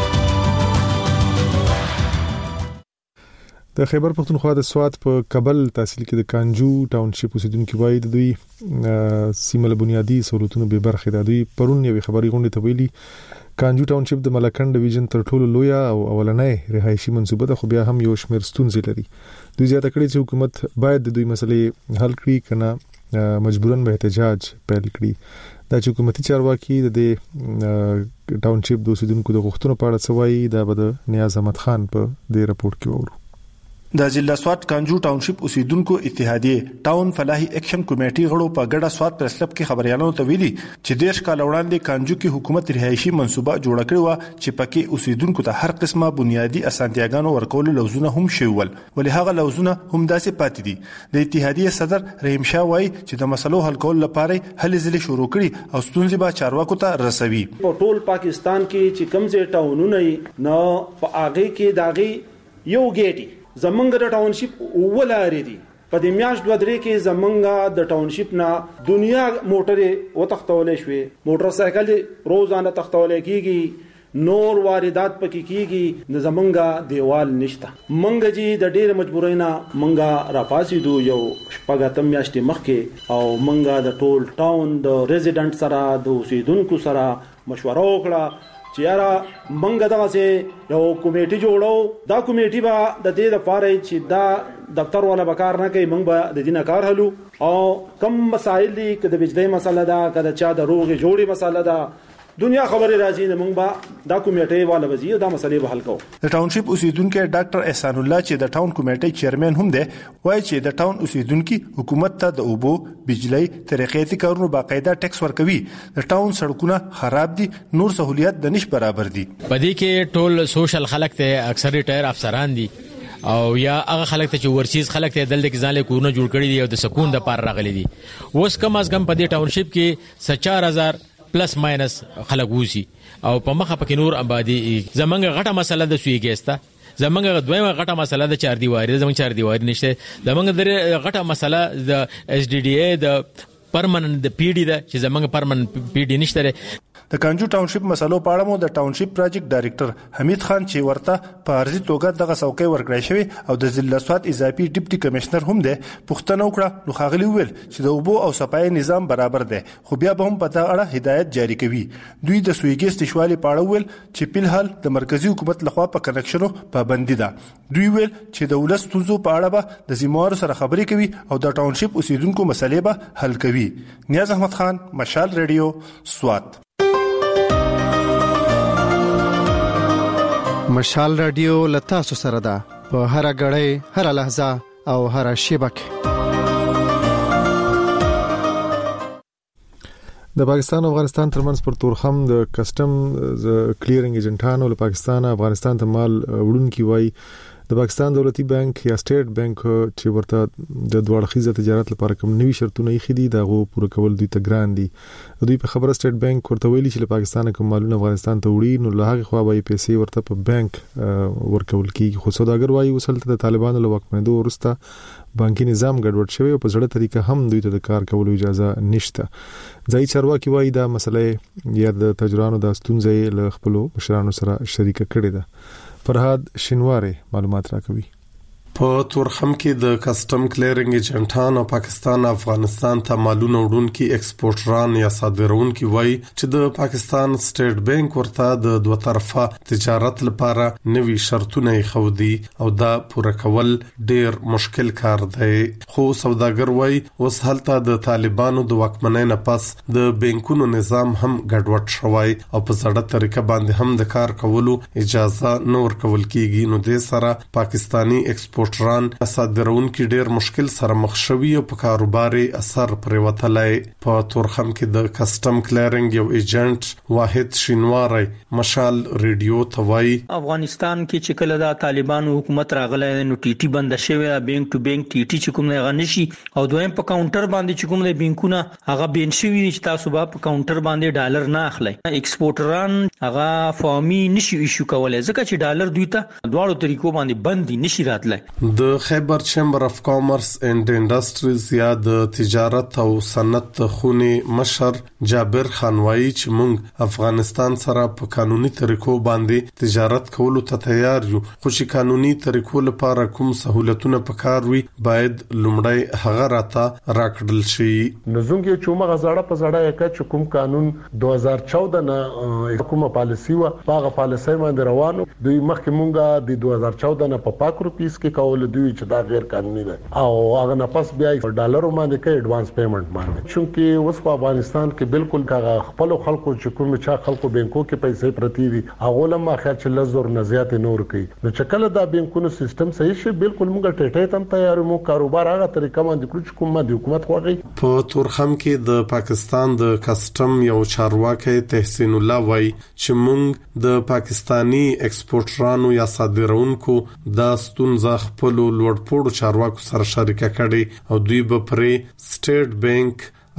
د خیبر پختونخوا د سوات په کابل تحصیل کې د کانجو ټاونشپ اوسیدونکو وایي د دوی سیمه له بنیادی سہولتونو به برخه ده دوی پرون یو خبري غونډه ته ویلي کانجو ټاونشپ د ملکند ډیویژن تر ټولو لوی او اولنۍ رهایشي منصوبه ده خو بیا هم یو شمېر ستونزې لري دوی زیاته کړي چې حکومت باید د دوی مسلې حل کړي کنه مجبورن به احتجاج پیل کړي دا چې حکومتي چارواکي د ټاونشپ د اوسیدونکو د غوښتنو په اړه څه وایي دا به د نیاز احمد خان په دې راپورټ کې وورو د ضلع سوات کانجو ټاونشپ اوسیدونکو اتحادیه ټاون فلاحي اکشن کمیټي غړو په ګډه سوات پریس کلب کې خبريالانو ته ویلي چې دیش کال وړاندې کانجو کې حکومت رهایشي منصوبه جوړ کړې و چې پکې اوسیدونکو ته هر قسمه بنیادی اسانتیاګانو ورکول لوزونه هم شوول ولې هغه لوزونه هم داسې پاتې دي د اتحادیه صدر رحیم شاه وایي چې د مسلو حل کول لپاره هلې ځلې شروع کړي او ستونزې به چارواکو ته رسوي په ټول پاکستان کې چې کمزې ټاونونه نه په اغه کې داغي یو ګېټي زمونږ د ټاونشپ ولارې دي په دې میاشت دوه درې کې زمونږه د ټاونشپ نه دنیا موټرې وتختولې شوې، موټر سایکل روزانه تختولې کیږي، نور واردات پکې کیږي، د زمونږه دیوال نشته. مونږ جی د ډېر مجبورینا مونږه راپاسېدو یو شپږ اتم میاشتې مخکې، او مونږه د ټول ټاون د ریزیډنټ سره د اوسیدونکو سره مشوره وکړه چې یاره مونږ دغه سه یو کمیټي جوړو، دا کمیټي به د دې لپاره چې دا دفتر والا بکار نه کوي، مونږ به د دې نه کار حلو، او کم مسائل دي که د بجلی مسله ده که د چا د روغې جوړې مسله ده، دنیا خبره راځي نه مونږ به دا کمیټه والا وزي دا مسلې به حل کوو. د ټاونشپ اوسیدونکو ډاکټر احسان الله چې د ټاون کمیټې چیرمن هم دی وایي چې د ټاون اوسیدونکو حکومت ته د اوبو، بجلی، ترقیاتي کارونو باقاعده ټیکس ورکوي. د ټاون سړکونه خراب دي، نور سہولیات د نش برابر دي. پدې کې ټول سوشل خلک ته اکثر ریټایر افسران دي او یا هغه خلک ته چې ورسیز خلک ته دلته کې ځانله کورونه جوړ کړي دي او د سکون د پار راغلي دي. اوس کم از کم په دې ټاونشپ کې چار هزار پلس ماینس خلک وسی او په مخه پکې نور آبادی. زمونږ غټه مسله د سوی ګیستا، زمونږ دویمه غټه مسله د چار دیواری، زمونږ چار دیواری نشته. زمونږ د غټه مسله د اس ډي ډي اي د پرمننت د پی ډي ده چې زمونږ پرمننت پی ډي نشته. د کانجو ټاونشپ مسلو په اړه مو د ټاونشپ پروجیکټ ډایریکټر حمید خان چې ورته په ارزي توګه دغه څوکۍ ورکړی شوی او د ضلع سواد اضافي ډیپټي کمشنر هم دی پوښتنه وکړه. نو خاغلی ویل چې د اوبو او صفای نظام برابر دی، خو بیا به هم په دغه اړه هدایت جاری کوي. دوی د سویګیس تشوالي په اړه ویل چې په الحال د مرکزی حکومت لخوا په کنکشنو پابندي ده. دوی ویل چې د ولس ستونزو په اړه به د زموږ سره خبرې کوي او د ټاونشپ اوسیدونکو مسلې به حل کوي. نیاز احمد خان، مشال ریډیو، سوات. مشال رادیو لتا سو سره ده په هر غړې، هر لحظه او هر شیبه کې. د پاکستان او افغانستان ترمنځ پر تورخم د کسٹم کلیرینګ ایجنټانو له پاکستان افغانستان ته مال وړونکي وای د پاکستان دولتي بانک یا سټیټ بانک چې ورته د دوړخیزه تجارت لپاره کوم نوي شرطونه یې خېدي دا غو پوره کول دوی ته ګران دي. دوی په خبره سټیټ بانک ورته ویلي چې له پاکستان کوم مالونه افغانستان ته وړي نو له هغه خوا به پیسې ورته په بانک ورکول کیږي. خو سوداګر وایي وسلته د طالبانو له واکمنیدو وروسته بانکي نظام ګډوډ شوی او په ځړه طریقه هم دوی ته د کار کولو اجازه نشته. ځای چارواکي وایي دا مسله یا د تجربو د ستونزې له خپل مشرانو سره شریک کړي ده. فرهاد شینواری معلومات راکوي. په تورخم کې د کسٹم کلیرینګ ایجنټان او پاکستان افغانستان ته مالونه وړونکي ایکسپورټران یا صادرونکي وایي چې د پاکستان سټیټ بانک ورته د دوه طرفه تجارت لپاره نوي شرطونه یې خودي او دا پوره کول ډیر مشکل کار دی. خو سوداګر وایي اوس هلته د طالبانو د واکمنۍ نه پس د بانکونو نظام هم ګډوډ شوی او په زړه طریقه باندې هم د کار کولو اجازه نه ورکول کیږي. نو د سره پاکستانی ایکسپورټ ایکسپورټران صادرونکي ډیر مشکل سره مخ شوي او په کاروباري اثر پرې وتلای. په تورخم کې د کسٹم کلیرینګ یو ایجنټ واحد شینواری مشال ریډیو توای افغانستان کې چې کله د طالبانو حکومت راغله نو ټي ټي بند شوی، بانک ټو بانک ټي ټي چې کوم نه غنشي او دویم په کاونټر باندې چې کوم د بانکونه هغه بین شوی چې تاسو به په کاونټر باندې ډالر نه اخلي. ایکسپورټران هغه فارمي نشي ایشو کولای ځکه چې ډالر دوی ته دواړو طریقو باندې بند نشي راتلای. د خیبر چیمبر اف کامرس اینڈ انډستریز یا د تجارت او صنعت خونې مشر جابر خانوایی چې موږ افغانستان سره په قانوني طریقو باندې تجارت کولو ته تیار یو، خو چې قانوني طریقو لپاره کوم سہولتونه پکار وي باید لومړی هغه راته راکړل شي. نزونګي چې موږ غزاړه په زړه یک چې کوم قانون دوه هزار چودہ نه حکومت پالیسی و هغه پالیسی باندې روانو دوی مخکې مونږه د دوه هزار چودہ نه په پاک روپیس کې کول دوی چې دا غیر قانوني ده او هغه نه پس بیا ډالرو باندې کې ایڈوانس پیمنٹ باندې چونکی اوس په افغانستان کې بالکل کا خپل خلکو چې کوم چا خلکو بانکو کې پیسې پرتی دي هغه لمه خیر چې لزور نزيات نور کوي نو چې کله دا بانکونو سیستم صحیح شي بالکل موږ ټټه تم تیار مو کاروبار هغه طریقه باندې کړو چې کومه د حکومت خوږي. په تورخم کې د پاکستان د کسٹم یو چارواکي تحسین الله وای چې موږ د پاکستانی ایکسپورټرانو یا صادرونکو د ستونزه خپل لوړپوړو چارواکو سره شریکه کړي او دوی به پرې سټیټ بانک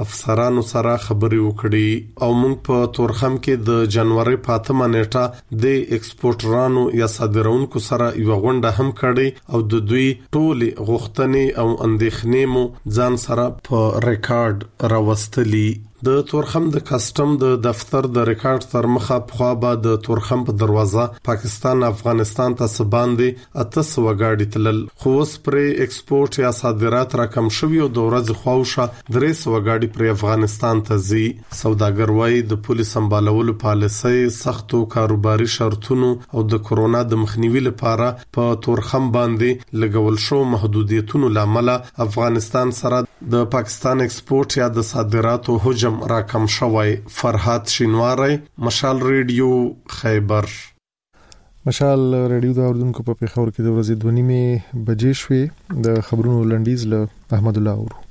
افسرانو سره خبرې وکړي او موږ په تورخم کې د جنوري پاتمه نیټه د ایکسپورټرانو یا صادرونکو سره یو غونډه هم کړې او د دوی ټول غوښتنې او اندېښنې مو ځان سره په ریکارډ راوستلي. د تورخم د کسٹم د دفتر د ریکارډ تر مخه په خوا د تورخم په دروازه پاکستان افغانستان ته سباندې اته سو غاډي تلل خو سپری ایکسپورټ یا صادرات راکم شوی او د ورځ خوښه درې سو غاډي پر افغانستان ته زی. سوداګر وای د پولیس سمبالولو پالیسي سختو کاروباري شرطونو او د کورونا د مخنیوي لپاره په تورخم باندې لګول شو محدودیتونو لامل افغانستان سره د پاکستان ایکسپورټ یا د صادراتو حجم راکم شوی. فرحات شینواری، مشال ریډیو، خیبر. مشال ریډیو د اردوونکو په پیښور کې د ورځې دوه نیمه بجې شوې. د خبرونو لنډیز له احمد الله اورو.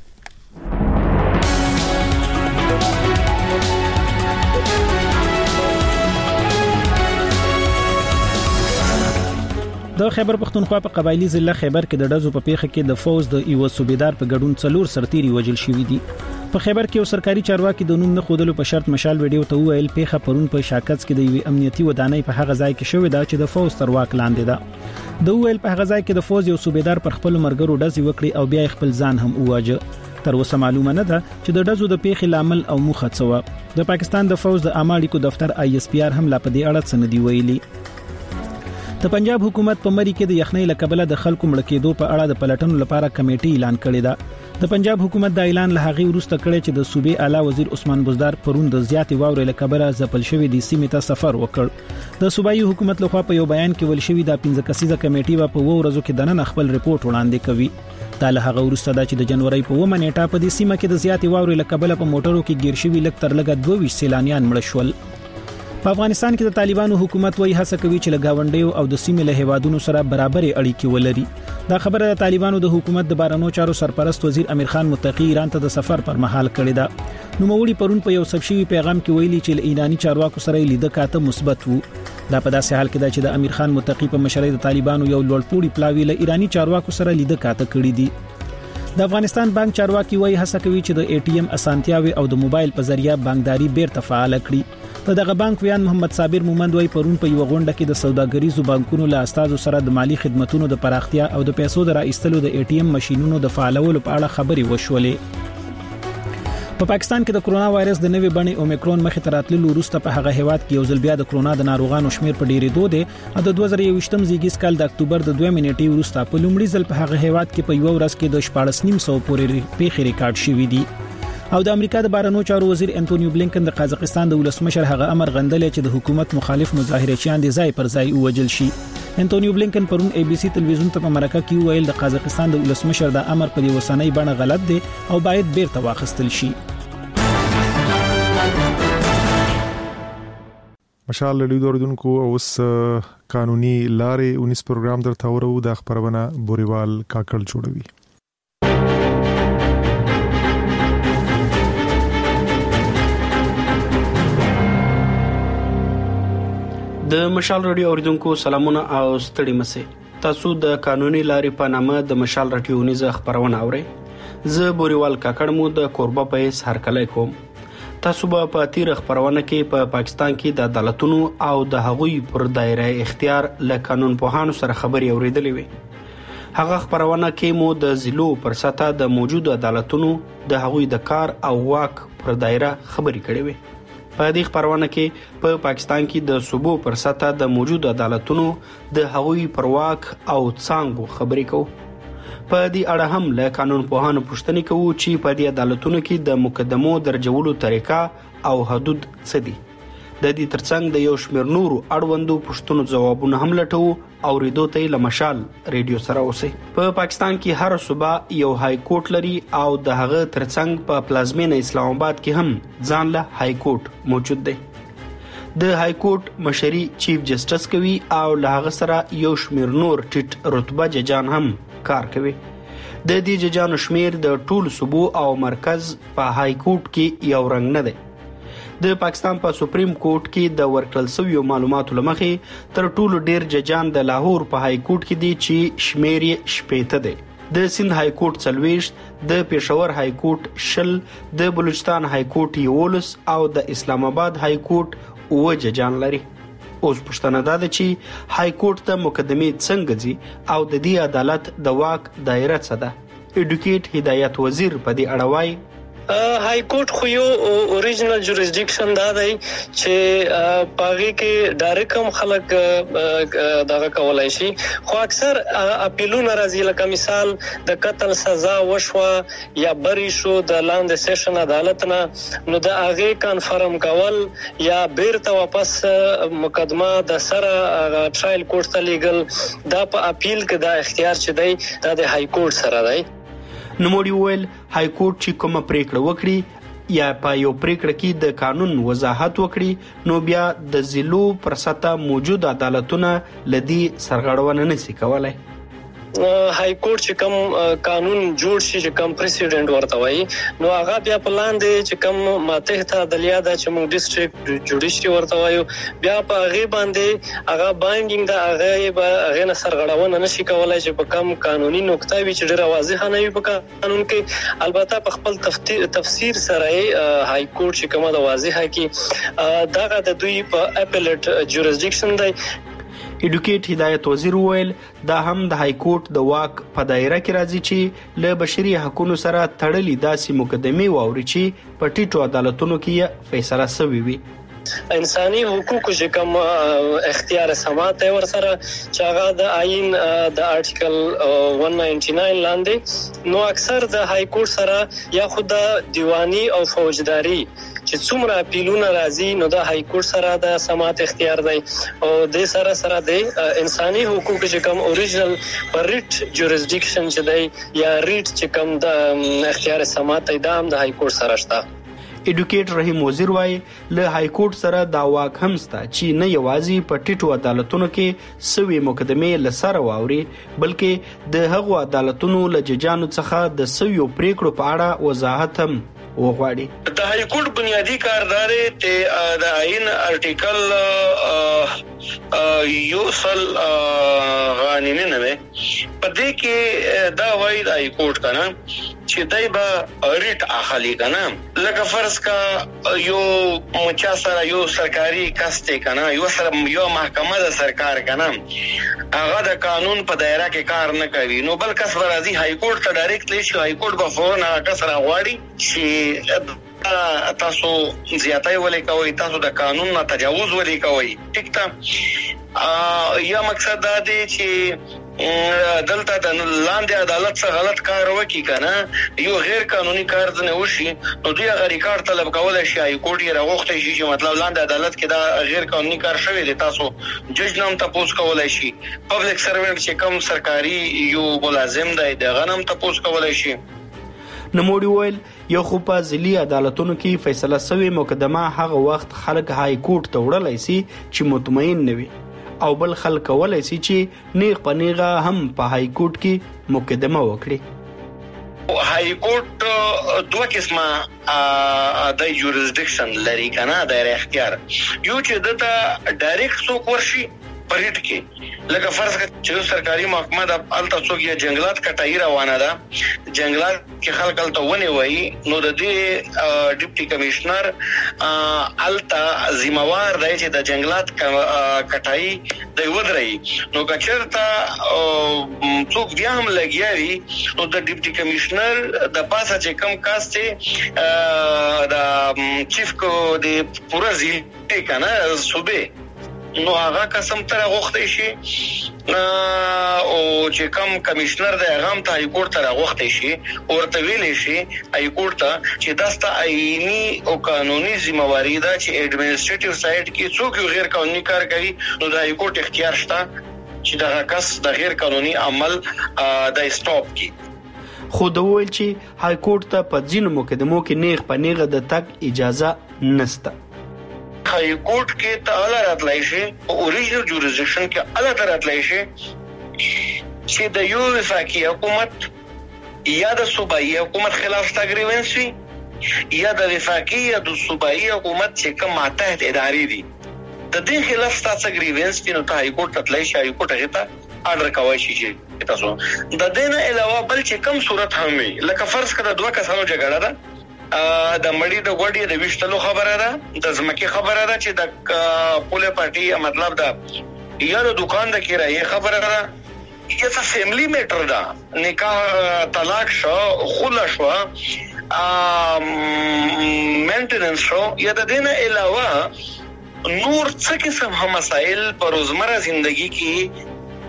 د خیبر پختونخوا په قبایلی ضلع خیبر کې د ډزو په پیښه کې د فوز د یو صوبیدار په ګډون څلور سرتيري وژل شوې دي. په خیبر کې یو سرکاري چارواکي د نوم نه خودلو په شرط مشال ویډیو ته ویل پیښه پرون په شاکڅ کې د یو امنیتي ودانۍ په هغه ځای کې شوې ده چې د فوز تر واک لاندې ده. د ویل په هغه ځای کې د فوز یو صوبیدار پر خپل مرګرو ډزې وکړي او بیا خپل ځان هم وواجه. تر اوسه معلومه نه ده چې د ډزو د پیښې لامل او موخه څه و. د پاکستان د فوز د اماړیکو دفتر آی اس پی آر هم لا په دې اړه څه نه دی ویلي. د پنجاب حکومت په مری کې د یخنۍ لکبله د خلکو مړ کېدو په اړه د پلټنو لپاره کمیټه اعلان کړې ده. د پنجاب حکومت د اعلان له هغه وروسته کړی چې د صوبې اعلی وزیر عثمان بزدار پرون د زیاتې واورې لکبله ځپل شوی د سیمې ته سفر وکړ. د صوبایي حکومت لخوا په یو بیان کې ویل شوی د پنځه کسیزه کمیټه په وو ورځو کې دننه خپل ریپورت وړاندې کوي. دا له هغه وروسته د چې د جنوري په ومه نیټه په دې سیمه کې د زیاتې واورې لکبله په موټرو کې گیر شوی لک تر لګه دوه ویشت سیلانیان مړ شول. په افغانستان کې د طالبانو حکومت وایي هڅه کوي چې له گاونډیو او د سیمې له هیوادونو سره برابرې اړیکې ولري. دا خبره د طالبانو د حکومت د بهرنیو چارو سرپرست وزیر امیر خان متقی ایران ته د سفر پر مهال کړی ده. نو موري پرون په یو سبشي پیغام کې ویلي چې ایرانی چارواکو سره لیده کاته مثبت وو. دا په داسې حال کې ده چې د امیر خان متقی په مشرۍ د طالبانو یو لوړپوړي پلاوی له ایرانی چارواکو سره لیده کاته کړی دي. د افغانستان بانک چارواکي وایي هڅه کوي چې د ای ټی ایم اسانتیاوي او د موبایل په ذریعہ بانکداري بیرته فعال کړي. د دغه بانک ویان محمد صابر مومند وای پرون په یو غونډه کې د سوداګریزو بانکونو له استادو سره د مالی خدماتو د پراختیا او د پیسو د راایستلو د ای ټی ایم ماشينونو د فعالولو په اړه خبري وشولې. په پاکستان کې د کرونا وایرس د نوې بڼې اومیکرون مخې ته راتللو وروسته په هغه هیواد کې یو ځل بیا د کرونا د ناروغانو شمیر په ډیرېدو دی او د دوه زره یوویشتم زیږیز کال د اکتوبر د دوه منېټې وروسته په لومړي ځل په هغه هیواد کې په یو ورځ کې د شپاړس نیم سو پورې پیښې ریکارډ شوې دي. او د امریکا د بهرنیو چارو وزیر انټونیو بلینکن د قازقستان د ولسمشر هغه امر غندل چې د حکومت مخالف مظاهرچیان د ځای پر ځای ووجل شي. انټونیو بلینکن پرون ای بي سي تلویزیون ته په مرکه کې ویل د قازقستان د ولسمشر د امر په وسنۍ بڼه غلط دی او باید بیرته واخیستل شي. مشال ریډیو اوریدونکو اوس قانوني لارې انیس پروګرام درته ورو د خبرونه بوريوال کاکړ جوړوي. د مشال رادیو اوریدونکو سلامونه او ستړي مسه. تاسو د قانوني لارې په نامه د مشال رادیو نیزه خبرونه اورئ. زه بوريوال کاکړ مو د کوربه پیس هرکلی کوم. تاسو به په تیر خبرونه کې په پا پاکستان کې د عدالتونو او د هغوی پر دایره اختیار له قانون پوهانو سره خبري اوریدلې وي. هغه خبرونه کې مو د ضلعو پر سطح د موجود عدالتونو د هغوی د کار او واک پر دایره خبري کړې وي. په دې خبرونه کې په پا پاکستان کې د صوبو پر سطح د موجود عدالتونو د هغوی پر واک او څانګو خبري کوو. په دې اړه هم له قانون پوهانو پوښتنې کوو چې په دې عدالتونو کې د مقدمو درجولو طریقه او حدود څه دي. د دې ترڅنګ د یو شمېر نورو اړوندو پوښتنو ځوابونه هم لټوو او ریډیو ته له مشال ریډیو سره اوسئ. په پاکستان کې هر صوبه یو های کورټ لري او د هغه ترڅنګ په پلازمینه اسلام آباد کې هم ځان له های کورټ موجود دی. د های کورټ مشري چیف جسټس کوي او له هغه سره یو شمېر نور ټیټ رتبه ججان هم کار کوي. د دې ججانو شمیر د ټول صوبو او مرکز په های کورټ کې یو رنګ نه دی. د پاکستان په سپریم کورټ کې د ورکړل شویو معلوماتو لمخې تر ټولو ډیر ججان د لاهور په های کورټ کې دي چې شمیر یې شپېته دی. د سند های کورټ څلويشت، د پېښور های کورټ شل، د بلوچستان های کورټ یولس او د اسلام آباد های کورټ اوه ججان لري. اوس پښتنه دا ده چې های کورټ ته مقدمې څنګه ځي او د دې عدالت د واک دایره څه ده. ایډوکیټ هدایت وزیر په دې اړه وایي های کورټ خو یو اوریجنل جوریسډکشن دا دی چې پاغي کې ډایرکټ هم خلک دغه کولای شي، خو اکثر اپیلونه راځي، لکه مثال د قتل سزا وشوه یا بری شو د لاندې سیشن عدالت نه، نو د هغه کنفرم کول یا بیرته واپس مقدمه د سره ټرایل کورټ ته لیږل، دا په اپیل کې دا اختیار چې دی دا د های کورټ سره دی. نوموړي وویل های کورټ چې کومه پریکړه وکړي یا په یو پریکړه کې د قانون وضاحت وکړي، نو بیا د ضلعو پر سطح موجود عدالتونه لدی سرغړونه نشي کولای. های کورټ چې کوم قانون جوړ شي چې کوم پریسیډنټ ورته وایي، نو هغه بیا په لاندې چې کوم ماتحت عدلیه ده چې موږ ډیسټریکټ جوډیشري ورته وایو، بیا په هغه باندې هغه بایندینګ ده، هغه به هغه نه سرغړونه نشي کولای چې په کوم قانوني نقطه وي چې ډیره واضحه نه وي په قانون کې. البته په خپل تفسیر سره های کورټ چې کومه د واضحه کې دغه د دوی په اپیلیټ جوریسډکشن دی. ایډوکیټ هدایت وزیر وویل دا هم د های کورټ د واک په دایره کې راځي چې له بشري حقوقو سره تړلي داسې مقدمې واوري چې په ټیټو عدالتونو کې فیصله شوې وي. انساني حقوقو چې کوم اختیار سماعت ور سره چې هغه د آئین د آرټیکل ایک سو ننانوے لاندې، نو اکثر د های کورټ سره یا خود دیوانی او فوجداري چې څومره اپیلونه راځي، نو د های کورټ سره د سماعت اختیار دی او د سره سره د انساني حقوقو چې کوم اوریجنل ریټ جوریسډکشن چې دی یا ریټ چې کوم د اختیار سماعت دی دا هم د های کورټ سره شته. ایډوکیټ رحیم وزیر وایي له های کورټ سره دا واک هم شته چې نه یوازې په ټیټو عدالتونو کې سوي مقدمې له سره واوري، بلکې د هغو عدالتونو له ججانو څخه د سویو پریکړو په اړه وضاحت هم وغواړي. د های کورټ بنیادی کاردار ته د آئین آرټیکل یو سل غانینه نه په دې کې دا وایي د های کورټ کنه چې دای به ریټ اخلي کنه، لکه فرض کا یو مچا سره یو سرکاري کسته کنه، یو سره یو محکمه د سرکار کنه، هغه د قانون په دایره کې کار نه کوي، نو بل کس راځي های کورټ ته ډایرکټ لشي، های کورټ به فورن هغه کس راغواړي چې تاسو زیاتای ولې کوي، تاسو د قانون نه تجاوز ولې کوي. ټیک تا یا مقصد دا دی چې دلته د لاندې عدالت څخه غلط کار وکړي کنه، یو غیر قانوني کار نه وشي، نو دوی هغه ریکارډ طلب کولای شي، های کورټ یې راغوښتي شي چې مطلب لاندې عدالت کې دا غیر قانوني کار شوی دی، تاسو جج نام تاسو کولای شي، پبلک سروینټ چې کوم سرکاري یو ملازم دی دغه نام تاسو کولای شي. نوموړي وویل یو خو په ځلي عدالتونو کې فیصله شوی مقدمه هغه وخت خلک های کورټ ته وړلای شي چې مطمئن نه وي، او بل خلک کولای شي چې نیغ په نیغه هم په های کورټ کې مقدمه وکړي. های کورټ دوه قسمه د جوریسډکشن لري کنه، د اختیار یو چې دته ډایرکټ څوک ورشي پریټ کې، لکه فرض کړه چې سرکاري محکمه د الته څوک یا جنگلات کټای روانه ده، جنگلات کې خلک الته ونی وایي، نو د دې ډیپټي کمشنر الته ذمہوار دی چې د جنگلات کټای د ودري، نو کچرته څوک بیا هم لګیاري، نو د ډیپټي کمشنر د پاسه چې کم کاسته د چیف کو د پورا ضلع کنه صوبې، نو هغه قسم تر غوښتي شي او چې کوم کمشنر د هغه ته های کورټ ته غوښتي شي ورته ویلي شي های کورټ ته چې داسته آئینی او قانوني ذمہواری ده چې اډمنسټریټیو سایډ کې څوک غیر قانوني کار کوي، نو د های کورټ اختیار شته چې دا کس د غیر قانوني عمل د سټاپ کی. خو د ویل چې های کورټ ته په ځینو مقدمو کې نیغ په نیغه د تک اجازه نشته. های کورټ کې ته اعلی راتلای شي او اوریجنل جوریسډکشن کې اعلی راتلای شي چې د یو وفاقي حکومت یا د صوبایي حکومت خلاف تګریونس وي، یا د وفاقي یا د صوبایي حکومت چې کوم ماتحت ادارې دي د دې خلاف تاسو تګریونس کې نو های کورټ ته تلای شي، های کورټ هغه ته آرډر کوي چې تاسو د دینه علاوه بل چې کم صورت هم وي لکه فرض کړه دوه کسانو جګړه ده د مړی د غوډي د وشتلو خبره ده د زمکه خبره ده چې د پوله پارټي مطلب ده یا د دکان د کرایه خبره ده یا څه فیملی میټر ده نکاح طلاق شو خلا شو مینټیننس شو یا د دینه علاوه نور څه قسم هم مسائل په روزمره ژوندۍ کې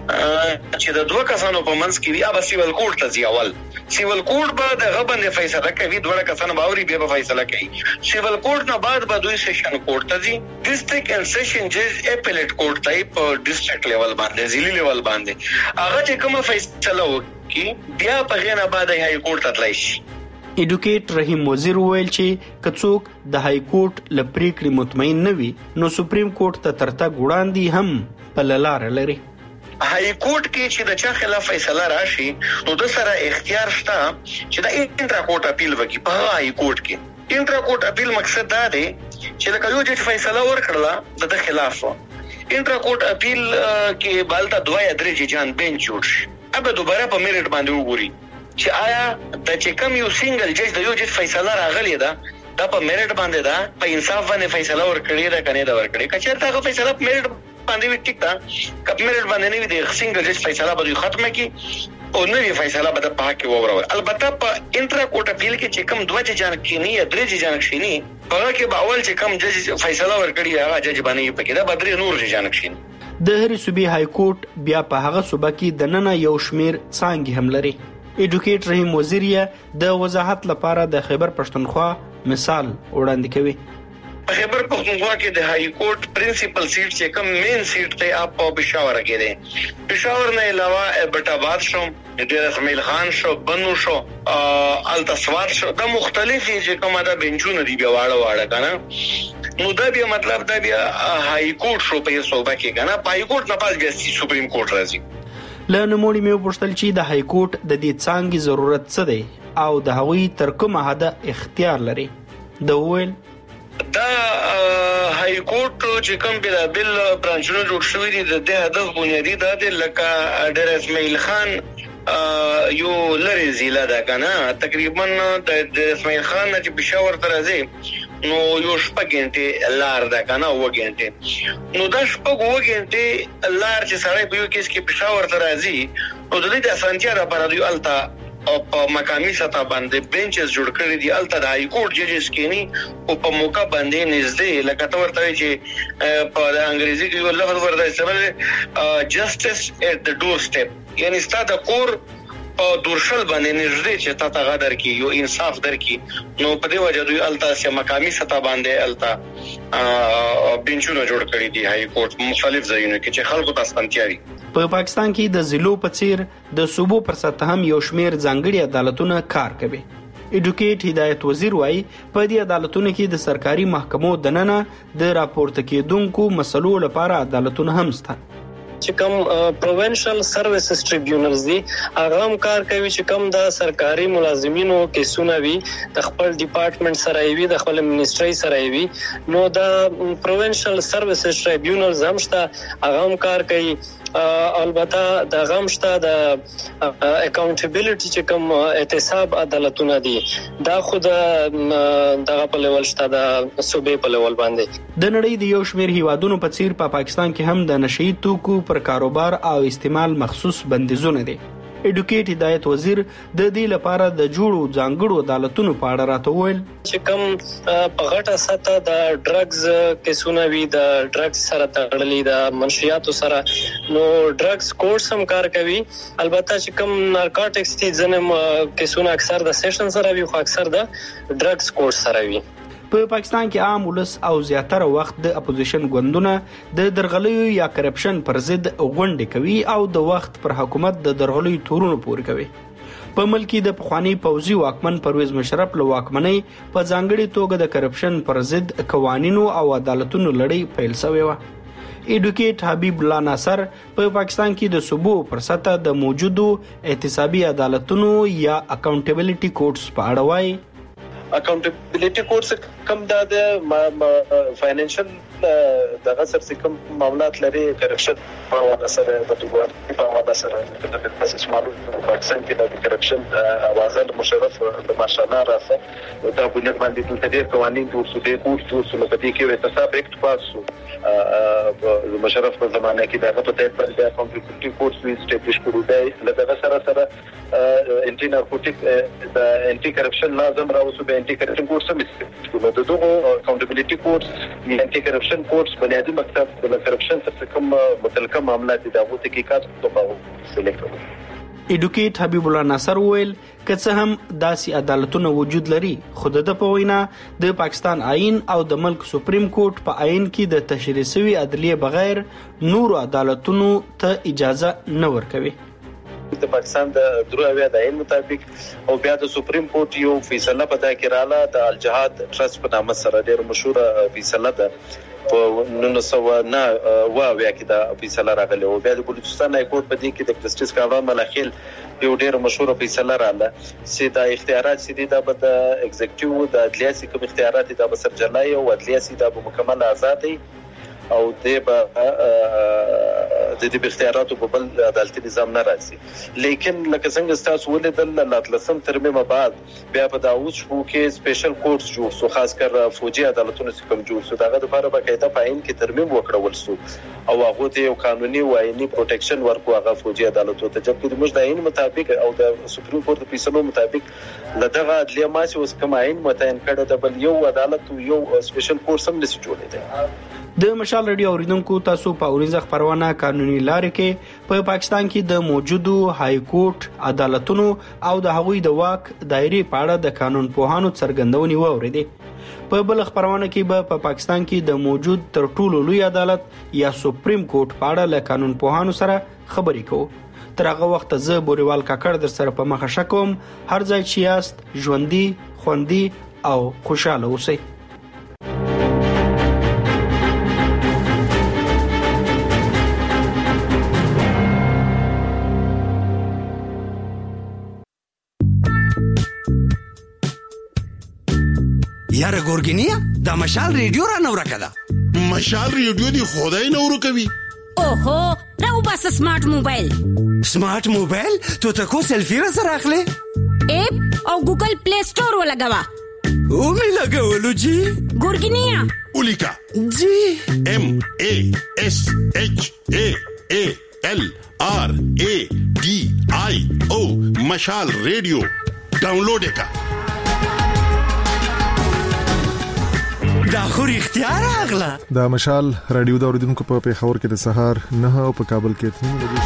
چې د دوه کسانو په منځ کې وي اب سیول کوډ ته ځي اول سیول کوډ به د غبن فیصله کوي دوه کسانو باوري به فیصله کوي سیول کوډ نه بعد به دوی سیشن کوډ ته ځي ډیسټریکټ اینڈ سیشن جج اپیلیټ کوډ ته په ډیسټریکټ لیول باندې ضلعي لیول باندې هغه چې کومه فیصله وکړي بیا په غیر بعد هاي کوډ ته تللی شي ایډوکیټ رحیم وزیر ویل چې کڅوک د های کورټ لپریکړي مطمئن نه وي نو سپریم کورټ ته ترتا ګوړاندي هم په لار لري های کورټ کې چې د چا خلاف فیصله راشي نو د سره اختیار شته چې د انټرا کورټ اپیل وکړي په های کورټ کې انټرا کورټ اپیل مقصد دا دی چې د کایو چې فیصله ورکړه د خلاف انټرا کورټ اپیل کې بالته دوه یا درې ججان بنچ جوړ شي ابه دوباره په میرټ باندې وګوري چې آیا د چې کوم یو سنگل جج د یو جج فیصله راغلی ده دا په میرټ باندې ده په انصاف باندې فیصله ورکړي ده کنه دا ورکړي کچې دا فیصله په میرټ باندې وي ټیک ده کپ میرټ باندې نه وي د سنگل جج فیصله به ختمه کی او نوې فیصله به په حق کې وورول البته په انټرا کورټ اپیل کې چې کوم دوه ججان کې نه یا درې ججان کې نه په هغه کې به اول چې کوم جج فیصله ورکړي هغه جج باندې په کې دا بدري نور ججان کې د هری صوبې های کورټ بیا په هغه صوبه کې د نن یو شمیر څنګه هم لري ایډوکیټ رحیم وزیر د وضاحت لپاره د خیبر پښتونخوا مثال وړاندې کوي په خیبر پښتونخوا کې د های کورټ پرنسپل سیټ چې کوم مین سیټ ته اپ په پېښور کې ده پېښور نه علاوه بټاباد شو ډیر اسماعیل خان شو بنو شو التسوات شو د مختلفي چې کومه د بنچونو دی بیا واړه واړه کنه نو دا بیا مطلب دا بیا های کورټ شو په صوبه کې کنه های کورټ نه پاس بیا سپریم کورټ راځي له نوموړي مې وپوښتل چې د های کورټ د دې څانګې ضرورت څه دی او د هغوی تر کومه حده اختیار لري د ویل دا های کورټ چې کوم بل بل برانچونو جوړ شوی دي د دې هدف بنیادی دا دی لکه ډیر اسماعیل خان یو لری ضلع ده کنه تقریبا د اسماعیل خان چې پېښور ته راځي نو یو شپږ غنټه لار ده کنه و غنټه نو دا شپږ و غنټه لار چې سړی په یو کیس کې پېښور ته راځي نو د دې د اسانتیا لپاره دی التا او په مقامي سطح باندې بنچز جوړ کړی دي الته د های کورټ ججز کېنی او په موقع باندې نږدې لکه تور ته چې په انګریزي کې یو لفظ ورته استعمال جسټس اټ د ډور سټپ یعنی ستاسو د کور په دورشل باندې نږدې چې تاسو غادر کی یو انصاف درکې نو په دې وجه دوی الته سه مقامي سطح باندې الته بنچونه جوړ کړی دي های کورټ مختلف ځایونو کې چې خلکو ته اسانتیاوي په پاکستان کې د ضلعو په څیر د صوبو پر سطح هم یو شمیر ځانګړي عدالتونه کار کوي ایډوکیټ هدایت وزیر وايي په دې عدالتونو کې د سرکاري محکمو د ننه د راپورته کېدونکو مسلو لپاره عدالتونه هم شته چې کوم پروینشل سرویسز ټریبیونلز دي هغه هم کار کوي چې کوم د سرکاري ملازمینو کیسونه وي د خپل ډپارټمنټ سره وي د خپل منیسټري سره وي نو د پروینشل سرویسز ټریبیونلز هم شته هغه هم کار کوي البته د غمشته د اکاونټیبিলিټي چې کوم احتساب عدالتونه دي دا خود دغه په لیول شته د صوبې په لیول باندې د نړۍ د یو شمیر هیوادونو په څیر په پا پاکستان کې هم د نشئی توکو پر کاروبار او استعمال مخصوص بندیزونه دي ایډوکیټ هدایت وزیر د دې لپاره د جوړو ځانګړو عدالتونو په اړه راته ویل چې کوم په غټه سطح د ډرګز کیسونه وي د ډرګز سره تړلې د منشیاتو سره نو ډرګز کورس هم کار کوي البته چې کوم نارکوټکس دي ځنه کیسونه اکثر د سیشن سره وي خو اکثر د ډرګز کورس سره وي په پاکستان کې عام ولس او زیاتره وخت د اپوزیشن ګوندونه د درغلیو یا کرپشن پر ضد غونډې کوي او د وخت پر حکومت د درغلیو تورونو پورې کوي په ملک د پخوانی پوځي واکمن پرویز مشرف له واکمنۍ په ځانګړي توګه د کرپشن پر ضد قوانینو او عدالتونو لړۍ پیل شوې و ایډوکیټ حبیب الله ناصر په پاکستان کې د صوبو پر سطح د موجودو احتسابي عدالتونو یا اکاونټیبিলিټي کورټس په اړه وایي اکاونټیبিলিټي کورس کم د فاینانشل دغه سر کوم معاملات لري کرپشن په واسطه سره د دوه په واسطه سره د بزنس مالو پرسنټ کې د کرپشن اوازل مشرف د ماشالله راځي دا بنیاد باندې د تدیر قوانين د اصولي کورس د اصولو په دې کې وتصاب اکټ پاسو مشرف په زمانه کې دغه په تایید باندې اکاونټیبিলিټي کورس وی اسټابلیش کړو دی لکه سره سره انټي نارکوټیک د انټي کرپشن لازم راوځو به انټي کرپشن کورس هم است نو دغه اکاونټیبিলিټي کورس انټي کرپشن کورس بنیادی مکتب د کرپشن څخه کوم متعلقه معاملات د هغه تحقیقات په سلیکټ ایډوکیټ حبیب الله ناصر ویل که هم داسې عدالتونه وجود لري خود د په وینا د پاکستان آئین او د ملک سپریم کورټ په آئین کې د تشریح شوی عدلیه بغیر نور عدالتونو ته اجازه نه ورکوي د پاکستان د دروازه د عین مطابق او بیا د سپریم کورټ یو فیصله په دا کې رااله د الجهاد ټرست په نامه سره ډېر مشهور فیصله ده په نن سو نه وا ویا کې دا فیصله راغله او بیا د بلوچستان های کورټ په دې کې د جسټیس کامران ملخیل یو ډېر مشهور فیصله رااله سیدا اختیارات سیدي د بد ایگزیکټیو د عدلیه کوم اختیارات د بسر جلای او عدلیه د مکمل آزادي او د به د دې اختیاراتو په بل عدالتي نظام نه راځي لیکن لکه څنګه تاسو ولیدل لاتلسم ترمیم بعد بیا په داوود شو کې سپیشل کورټس جوړ سو خاص کر فوجي عدالتونو څخه جوړ سو دغه لپاره باقاعده پاین کې ترمیم وکړول سو او هغه ته یو قانوني او آئینی پروټیکشن ورکو هغه فوجي عدالتونو ته جبکې د مجد آئین مطابق او د سپریم کورټ د فیصلو مطابق لدغه عدلیه ماسي اوس کوم آئین متعین کړه د بل یو عدالت یو سپیشل کورټ هم نشي جوړېدای د مشال رادیو اوریدونکو تاسو په اورینځ خبرونه قانوني لارې کې په پاکستان کې د موجودو های کورټ عدالتونو او د هغوی د واک دایره په اړه د قانون پوهانو څرګندونې واوریدې په بل خبرونه کې به په پاکستان کې د موجود تر ټولو لوی عدالت یا سپریم کورټ په اړه له قانون پوهانو سره خبرې کوو تر هغه وخت زه بوريوال کاکړ در سره په مخه شکوم هر ځای چې یاست ژوندۍ خوندي او خوشاله اوسئ یاره ګورګینیا دا مشال ریډیو را نو راکړه مشال ریډیو دی خدای نو ورکوي اوهو راو بس سمارټ موبایل سمارټ موبایل ته تاسو سلفي را سره اخلي اپ او ګوګل پلی سٹور ولګوا او می لګولو جی ګورګینیا ولیکا جی ام ا اس اچ ا ا ال ار ا ډي آی او مشال ریډیو ډاونلوډ وکړه دا خو اختیار اغلا دا مشال رادیو دا اوریدونکو په پیښور کې د سهار نه او په کابل کې تنو لګیږي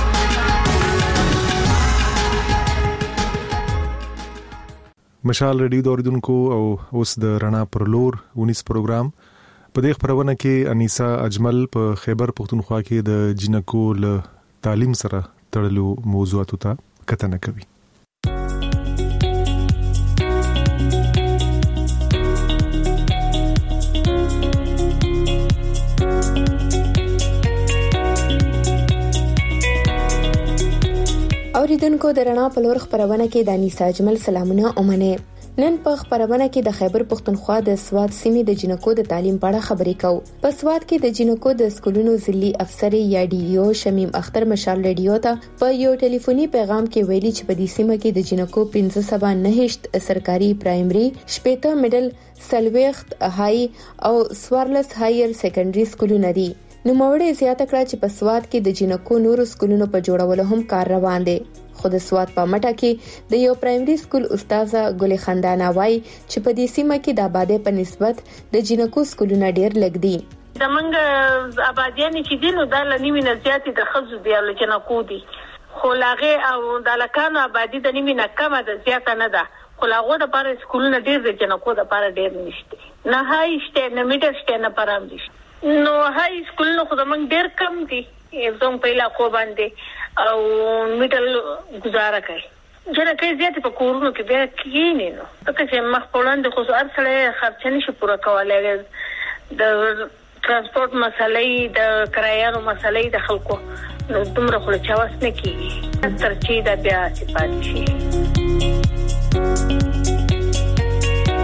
مشال رادیو دا اوریدونکو او اوس د رڼا پر لور ونیس پروګرام په دې خبرونه کې انیسا اجمل په خیبر پختونخوا کې د جنکو له تعلیم سره تړلو موضوعاتو ته کتنه کوي اوریدونکو د رڼا په لور خبرونه کې د انیسا اجمل سلامونه اومنه نن په خبرونه کې د خیبر پختونخوا د سواد سیمې د جنکو د تعلیم په اړه خبرې کوو په سواد کې د جنکو د سکولونو ضلعي افسر یا ډي او شمیم اختر مشال ریډیو ته په یو ټلیفوني پیغام کې ویلي چې په دې سیمه کې د جنکو پنځه سوه نهشت سرکاري پرایمري شپږ میډل سلويخت هاي او سوارلس هایر سیکنډري سکولونه دي نو موړې زیاته کړه چې په سواد کې د جنکو نورو سکولونو په جوړولو هم کار روان دی خو د سواد په مټه کې د یو پرایمري سکول استاده ګل خندانه وای چې په دې سیمه کې د آبادې په نسبت د جنکو سکولونه ډیر لږ دي زمونږ آبادیان چې دي نو دا لنیمه نه زیاتې د خزو دی ل جنکو دي خو لاغه او د لکانو آبادی د نیمه نه کمه ده زیاته نه ده خو لاغه د پاره سکولونه ډیر د جنکو د پاره ډیر نشته نه هاي شته نه میډل شته نه پرام دي نو هاي سکولونه خو زمونږ ډیر کم دي زموږ په علاقو باندې او میډل گزاره کوي جنکه زیاتې په کورونو کې بیا کینې نو پکې چې مخ په وړاندې خو هر څه خرچ نشي پوره کولای د ترانسپورت مسلې د کرایانو مسلې د خلکو نو دومره خو چاوس نه کیږي تر چې دا بیا صفات شي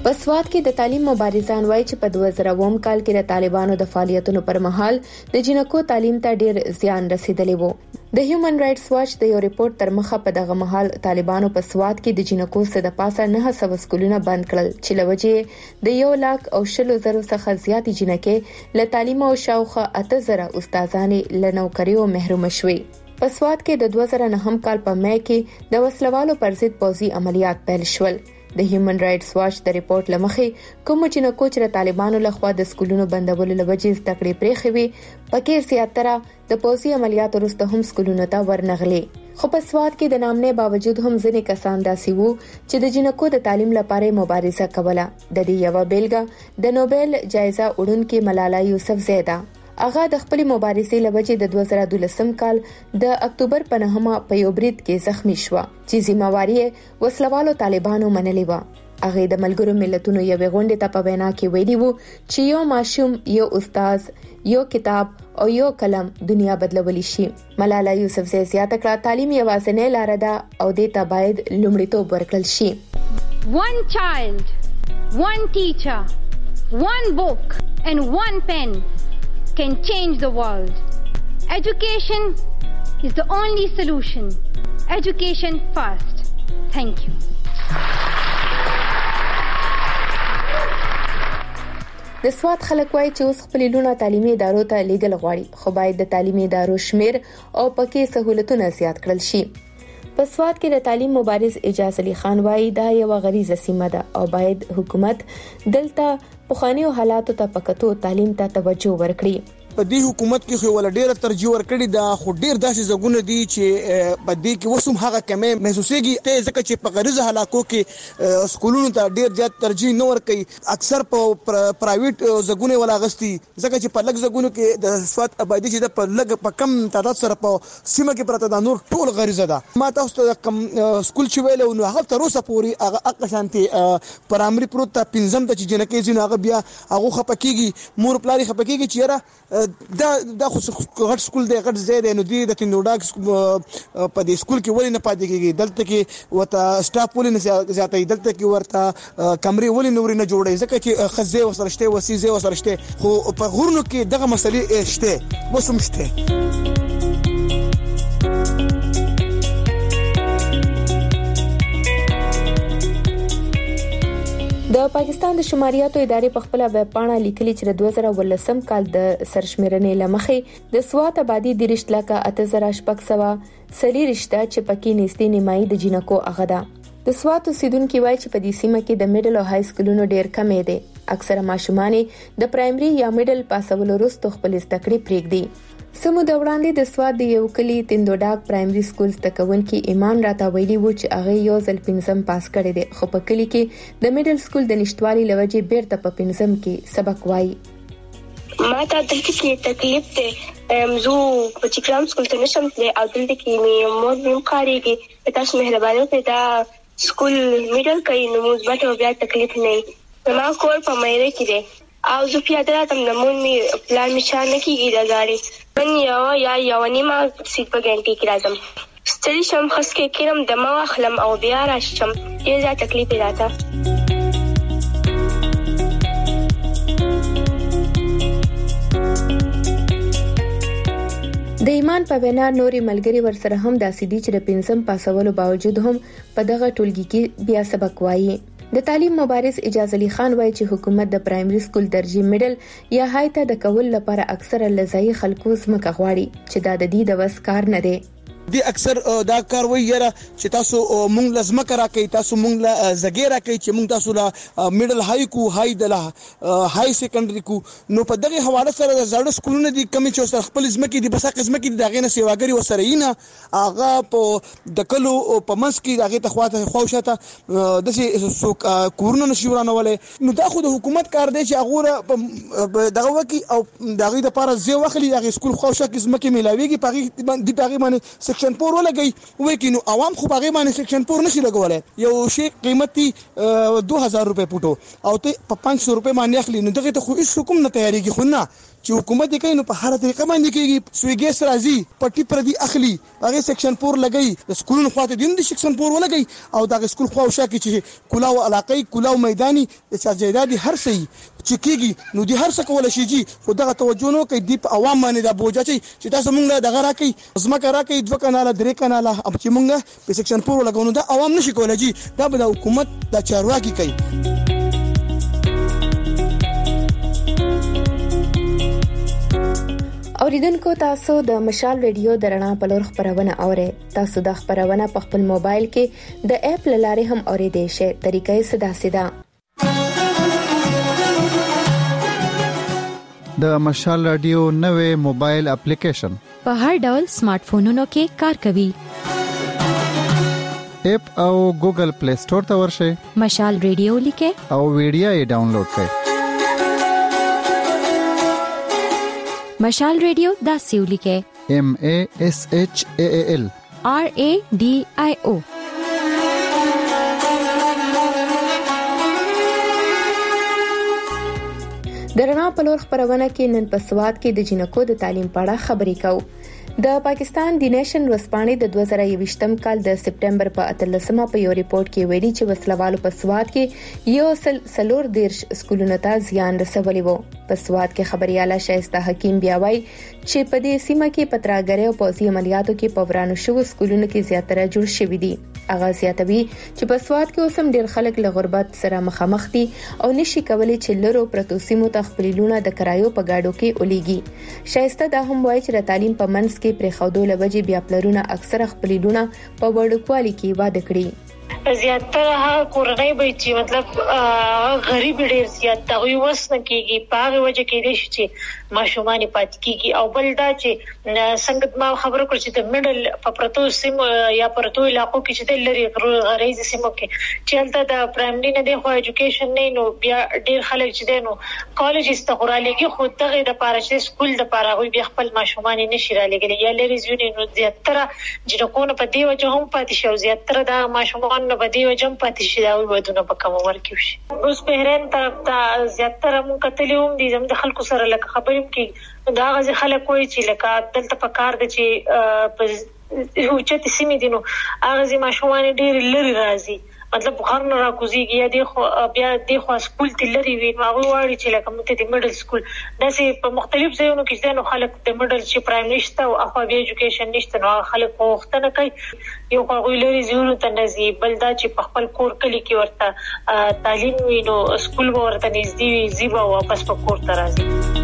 په سوات کې د تعلیم مبارزان وایي چې په دوه زره اووه کال کې د طالبانو د فعالیتونو پر مهال د جنکو تعلیم ته ډیر زیان رسیدلی وو. د هیومن رائټس واچ د یو ریپورت تر مخه په دغه مهال طالبانو په سوات کې د جنکو څخه د پاسه نه سو سکولونه بند کړل چې لوجه د یو لاک او شلو زرو څخه زیاتې جنکې له تعلیم او شاوخه اته زره استادانې له نوکریو محروم شوې. په سوات کې د دوه زره نهم کال په مې کې د وسلوالو پر ضد پوځي عملیات پیل شول. د هیومن رائټس واچ د ریپورت لمخې کوم جنکو چې طالبانو لخوا د سکولونو بندولو لوجه زده کړې پرېښې وي پکې زیاتره د پوځي عملیاتو وروسته هم سکولونو ته ورنغلي. خو په سوات کې د نامنې باوجود هم ځینې کسان داسې وو چې د جنکو د تعلیم لپاره مبارزه کوله. د دې یو بیلګه د نوبل جایزه وړونکې ملاله یوسفزۍ ده. هغه د خپل مبارزې لوجه د دوه زره دولسم کال د اکتوبر په نهمه په یو برید کې زخمی شو چې ذمہواری وسلوالو طالبانو منلې و. هغه د ملګرو ملتونو یو غونډه ته په وینا کې ویلي وو چې یو ماشوم یو استاد یو کتاب او یو قلم دنیا بدلولی شي. ملاله یوسفزۍ زیاته کړه تعلیم یوازینۍ لار ده او دې ته باید لومړیتوب ورکړل شي. One child, one teacher, one book and one pen can change the world. Education is the only solution. Education first. Thank you. د سوات خلک وایي چې اوس خپل لونه تعلیمي ادارو ته لیږل غواړي خو باید د تعلیمي ادارو شمیر او پکې سہولتونه زیات کړل شي. په سوات کې د تعلیم مبارز اجازه علي خان وایي دا یو غریزه سیمه ده او باید حکومت دلته پخوانیو حالاتو ته پکتو تعلیم ته توجه ورکړي. په دې حکومت کې خو ول ډیره ترجیح ورکړي دا خو ډیر داسې زګونه دي چې په دې کې وسوم هغه کمې محسوسيږي ته ځکه چې په غریزه حالاتو کې سکولونو ته ډیر زیات ترجیح نه ورکړي. اکثر په پرایویټ زګونه ولا غستي ځکه چې په لږ زګونو کې د سوات آبادی چې د په لږ په کم تعداد سره په سیمه کې پرته د نور ټول غریزه ده. ما تاسو ته کم سکول چې ویل نو هغه تر اوسه پوري هغه اق شانتي پرامري پروت پنځم ته چې جنکې زین هغه بیا هغه خپکیږي مور پلاری خپکیږي چې را دا دا خو غټ سکول دی غټ ځای دی نو دی د تندوډاک په دې سکول کې ولې نه پاتې کېږي دلته کې وته سټاف ولې نه زیاتې دلته کې ورته کمرې ولې نورې نه جوړې ځکه چې خزې وسره شته وسیزې وسره شته خو په غورنو کې دغه مسلې شته وسوم شته. د پاکستان د شماریاتو ادارې په خپل ویب پاڼه لیکلي چې د دوه زره ولسم کال د سرشمیرنې لمخې د سوات آبادی د رښت لکه اته زره شپږ سوه سلی رښتا چې پکې نږدې نیمایي د جنکو هغه ده. د سوات اوسیدونکو وایي چې په دې سیمه کې د میډل او های سکولونو ډیر کمې دي. اکثره ماشومان د پرایمري یا میډل پاسولو وروسته خپل زده کړې پرېږدي. سمو د وړاندې د سواد د یو کلی تندوډاک پرایمري سکول تکونکي ایمان راته ویلي و چې هغه یو ځل پنځم پاس کړی دی خو په کلی کې د میډل سکول د نشټوالي لوجه بیرته په پنځم کې سبق وایي. ما ته دلته کې تکلیف دی مزو په چیکلام سکول ته نشم تللی او دلته کې مې مور مې مقارېږي تاسو مهرباني وکړئ دا سکول میډل کوي نو مثبت او بیا تکلیف نه وي. ما کور په مېره کې دی او زه پیاده راتم نمون می پلان می چا نه کیږي دا غاړي من یو یا یو نیمه سیټ په ګنټي کې راځم ستړي شم خس کې کېرم د ما واخلم او بیا راشم یې زه تکلیف راته. د ایمان په وینا نوري ملګری ورسره هم داسې دي چې د پنځم پاسولو باوجود هم په دغه ټولګي کې بیا سبق وایي. د تعلیم مبارز اجازه علي خان وایي چې حکومت د پرایمري سکول درجه میډل یا های ته د کول لپاره اکثره لزای خلکو زمکه غواړي چې دا د دې د وس کار نه دی. دی اکثر دا کار وی یره چې تاسو مونږ لازم کرا کوي تاسو مونږ لا زګیرا کوي چې مونږ تاسو لا میډل های کو های د لا های سیکنډري کو نو په دغه حواله سره د زړه سکولونه دي کمی چې سره خپل ځمکې دي بس قسمه کې دغه نه سیواګری وسره یینه هغه په د کلو په منس کې دغه ته خواته خوښته د سې کورونه نشورانه ولې نو دا خو د حکومت کار دی چې هغه دغه وکی او دغه د پاره زی وخلی دغه سکول خوښه کې ځمکې ملاويږي پغې د پغې باندې سیکشن پور ولګي وای کینو عوام خو باغې باندې سیکشن پور نشي لګولای یو شی قیمتي دو هزار روپے پټو او ته په پانچ سو روپے باندې اخلي نو دغه ته خو هیڅ حکم نه تیاریږي خو نه چې حکومت یې کوي نو په هر طریقه باندې کېږي. سویګیس راځي پټي پر دی اخلي هغه سیکشن فور لګي د سکولونو خواته دین د سیکشن فور ولګي او دا سکول خو شا کې چې کلاو علاقې کلاو میداني د ساجیدادي هر شي چې کېږي نو دی هر څه کول شي جی خو دغه توجه نو کوي د عوام باندې دا بوجا چې تاسو مونږ دغه راکې زمکه راکې دوه کاناله درې کاناله اب چې مونږ په سیکشن فور لګونو دا عوام نشي کولای جی دا به د حکومت د چارواکي کوي. اوریدونکو تاسو د مشال ریډیو درنا په لور خبرونه اورئ. تاسو د خبرونه په خپل موبایل کې د اپ لارې هم اوریدئ شئ. طریقې ساده ساده د مشال رادیو نوې موبایل اپلیکیشن په هر ډول سمارټ فونونو کې کار کوي. اپ او ګوګل پلی سٹور ته ورشئ. مشال ریډیو لیکئ او ویډیو یې ډاونلوډ کړئ. مشال ریډیو دا سیو لیکئ M A S H A A L R A D I O. درنا په لور خبرونه کې نن په سواد کې د جنکو د تعلیم په اړه خبرې کوو. د پاکستان دی نیشن ورسپانې د دوه زره یوویشتم کال د سپټمبر په اتلسمه په یو ریپورت کې ویلي چې وسلوالو په سواد کې یو سل سلور دیرش سکولونو ته زیان رسولی وو. په سواد کې خبرياله شایسته حکیم بیا وایي چې په دې سیمه کې پتراګری او پوځي عملیاتو کې په ورانو شوو سکولونو کې زیاتره جوړ شوي دي. اغه زیاتوي چې په سواد کې اوسم ډېر خلک له غربت سره مخامخ دي او نشي کولای چې لرو پروتو سیمو ته خپلونه د کرایو په گاډو کې اوليږي. شایسته دا هم وایي چې تعلیم په منځ کې پر خودو لوجي بیا پلرونه اکثره خپلونه په وړوکوالي کې واده کړي. زیاتره کورنۍ به چې مطلب غریب ډیر زیات توي وسنه کیږي پاره وجه کې دي چې ماشومان پات کیږي او بل دا چې څنګه ما خبرو کړ چې د میډل په پروتو سیم یا پروتو علاقو کې چې د لری غریز سیمو کې چې هلته د پرایمري نه دی خو ایجوکیشن نه نو بیا ډیر خلک چې دي نو کالج استغرالېږي خو دغه د پاره چې سکول د پاره وي بیا خپل ماشومان نشي را لګي یا لری زیونی نو زیاتره جنکونه په دی وجه هم پاتې شو زیاتره د ماشومان په دی وجه هم پاتې شي دا ودونه په کوم ورکیو شي. اوس بهرین طرف ته زیاتره مونږ کتلوم دي زموږ د خلکو سره لکه خبرېم کې دا غزي خلک وایي چې لکه دلته په کار د چې په اوچت سیمې دي نو هغه زما شومان ډېر لري راځي مطلب بخار نه راکوزيږي یا د خو بیا د خو سکول ته لري وي نو هغه واړي چې لکه مته د میډل سکول داسې په مختلف ځایونو کې ځنه خلک د میډل چې پرایمري شته او اخو بیا ایجوکیشن نشته نو خلک وختنه کوي یو هغه لري ځایونو ته نزي بل دا چې په خپل کور کلی کې ورته تعلیم وینو سکول ورته نږدې وي زیبا واپس په کور ته راځي.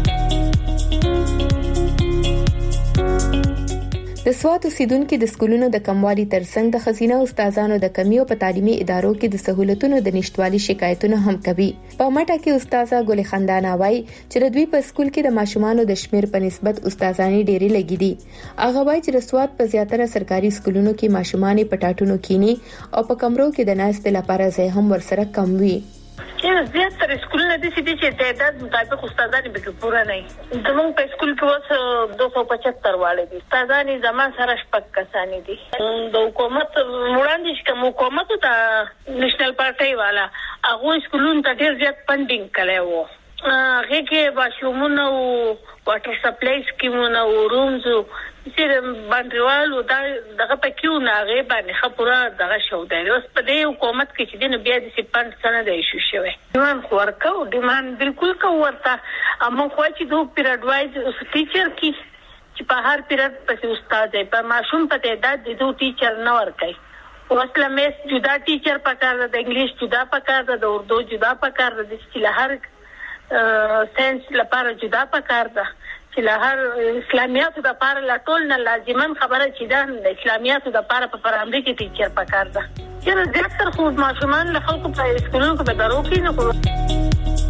د سواد اوسیدونکو د سکولونو د کموالي ترڅنګ د خزینه استادانو د کمی او په تعلیمي ادارو کې د سہولتونو د نشټوالي شکایتونه هم کوي. په مټه کې استاده ګل خندانه وایي چې د دوی په سکول کې د ماشومانو د شمیر په نسبت استادانی ډېری لګي دي. هغه وایي چې د سواد په زیاتره سرکاري سکولونو کې ماشومان په ټاټونو کینی او په کمرو کې د ناست لپاره ځای هم ورسره کم وي. چې زیاتره سکولونه د سې دي چې تعداد مطابق استادان به پوره نه وي. زموږ په سکول کې اوس دوه سوه پچهتر واړه دي. استادان زما سره شپږ کسان دي. د حکومت وړاندې کوم حکومت ته نېشنل پارټي والا هغه سکولونو ته ډېر زیات فندینګ کړی وو. هغه کې باشومونه او واټر سپلای سکیمونه او رومز چې باندېوالو دا دغه پکې نه غي باندې خبره دغه شو دی. اوس په دې حکومت کې چې دنه بیا د سپند سره د ایشو شوی ډیمان ورکو ډیمان بالکل کو ورته اما خو چې دوه پیریډ وایز اوس ټیچر کې چې په هر پیریډ په استاد دی په ماشوم په تعداد د دوه ټیچر نه ورکای. اوس لمس جدا ټیچر پکار د انګلیش جدا پکار د اردو جدا پکار د چې هر ساينس لپاره جدا پکار ده چې له هر اسلامیاتو د لپاره لا ټول نه لازمان خبره چې ده د اسلامیاتو د لپاره په پرامري کې ټیچر پکار ده. چې زیاتره خو ماشومان له خلکو په سکولونو کې درو کې نه کوي.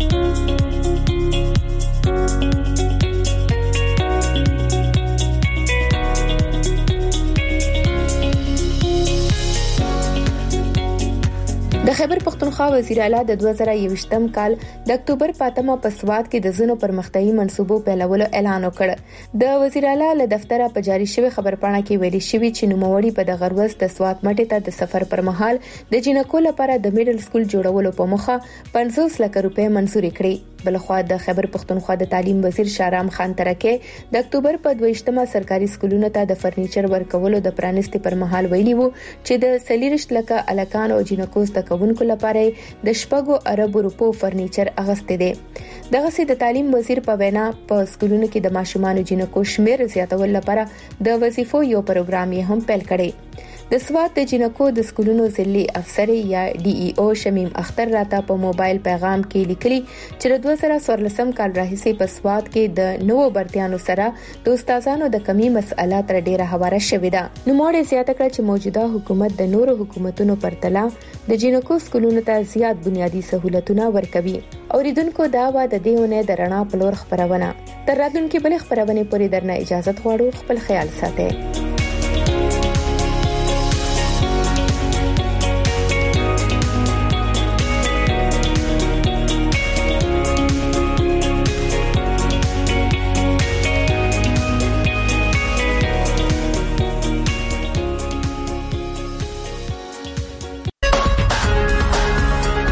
د خیبر پختونخوا وزیر اعلی د دوه زره یوویشتم کال د اکتوبر پاتمه په سواد کې د زونو پرمختیايي منصوبو پیلولو اعلان وکړ. د وزیر اعلی له دفتره په جاری شوی خبرپاڼه کې ویلي شوی چې نوموړي په د غروز د سواد مټې ته د سفر پر مهال د جنکو لپاره د میډل سکول جوړولو په مخه پنځوس لک روپۍ منزوري کړې. بلخوا د خیبر پختونخوا د تعلیم وزیر شارام خان ترکه د اکتوبر په دویشتمه سرکاري سکولونو ته د فرنیچر ورکولو د پرانستي پر مهال ویلي وو چې د سلیرشت لکه الکان او جنکو زده کوونکو لپاره د شپږو ارب روپو فرنیچر اغسته دي. دغه سي د تعلیم وزیر په وینا په سکولونو کې د ماشومان جنکو شمیر زیاتول لپاره د وظیفو یو پروګرام یې هم پیل کړی. د سواد د جنکو د سکولونو ضلعي افسر یا ډي ای او شمیم اختر راته په موبایل پیغام کې لیکلي چې د دوه زره څوارلسم کال راهیسې په سواد کې د نوو برتيانو سره د استادانو د کمی مسله تر ډیره هواره شوې ده. نو موږ زیاته کړ چې موجوده حکومت د نورو حکومتونو پرتله د جنکو سکولونو ته زیات بنیادی سہولتونه ورکوي. اوریدونکو دا و د دیونه د رڼا پلور خبرونه تر راتلونکي بل خبرونه پورې درنه اجازه غواړو. خپل خیال ساتئ.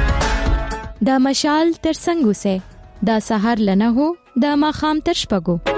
د مشال تر څنګه سه د سحر لنه هو د ماخام تر شپګو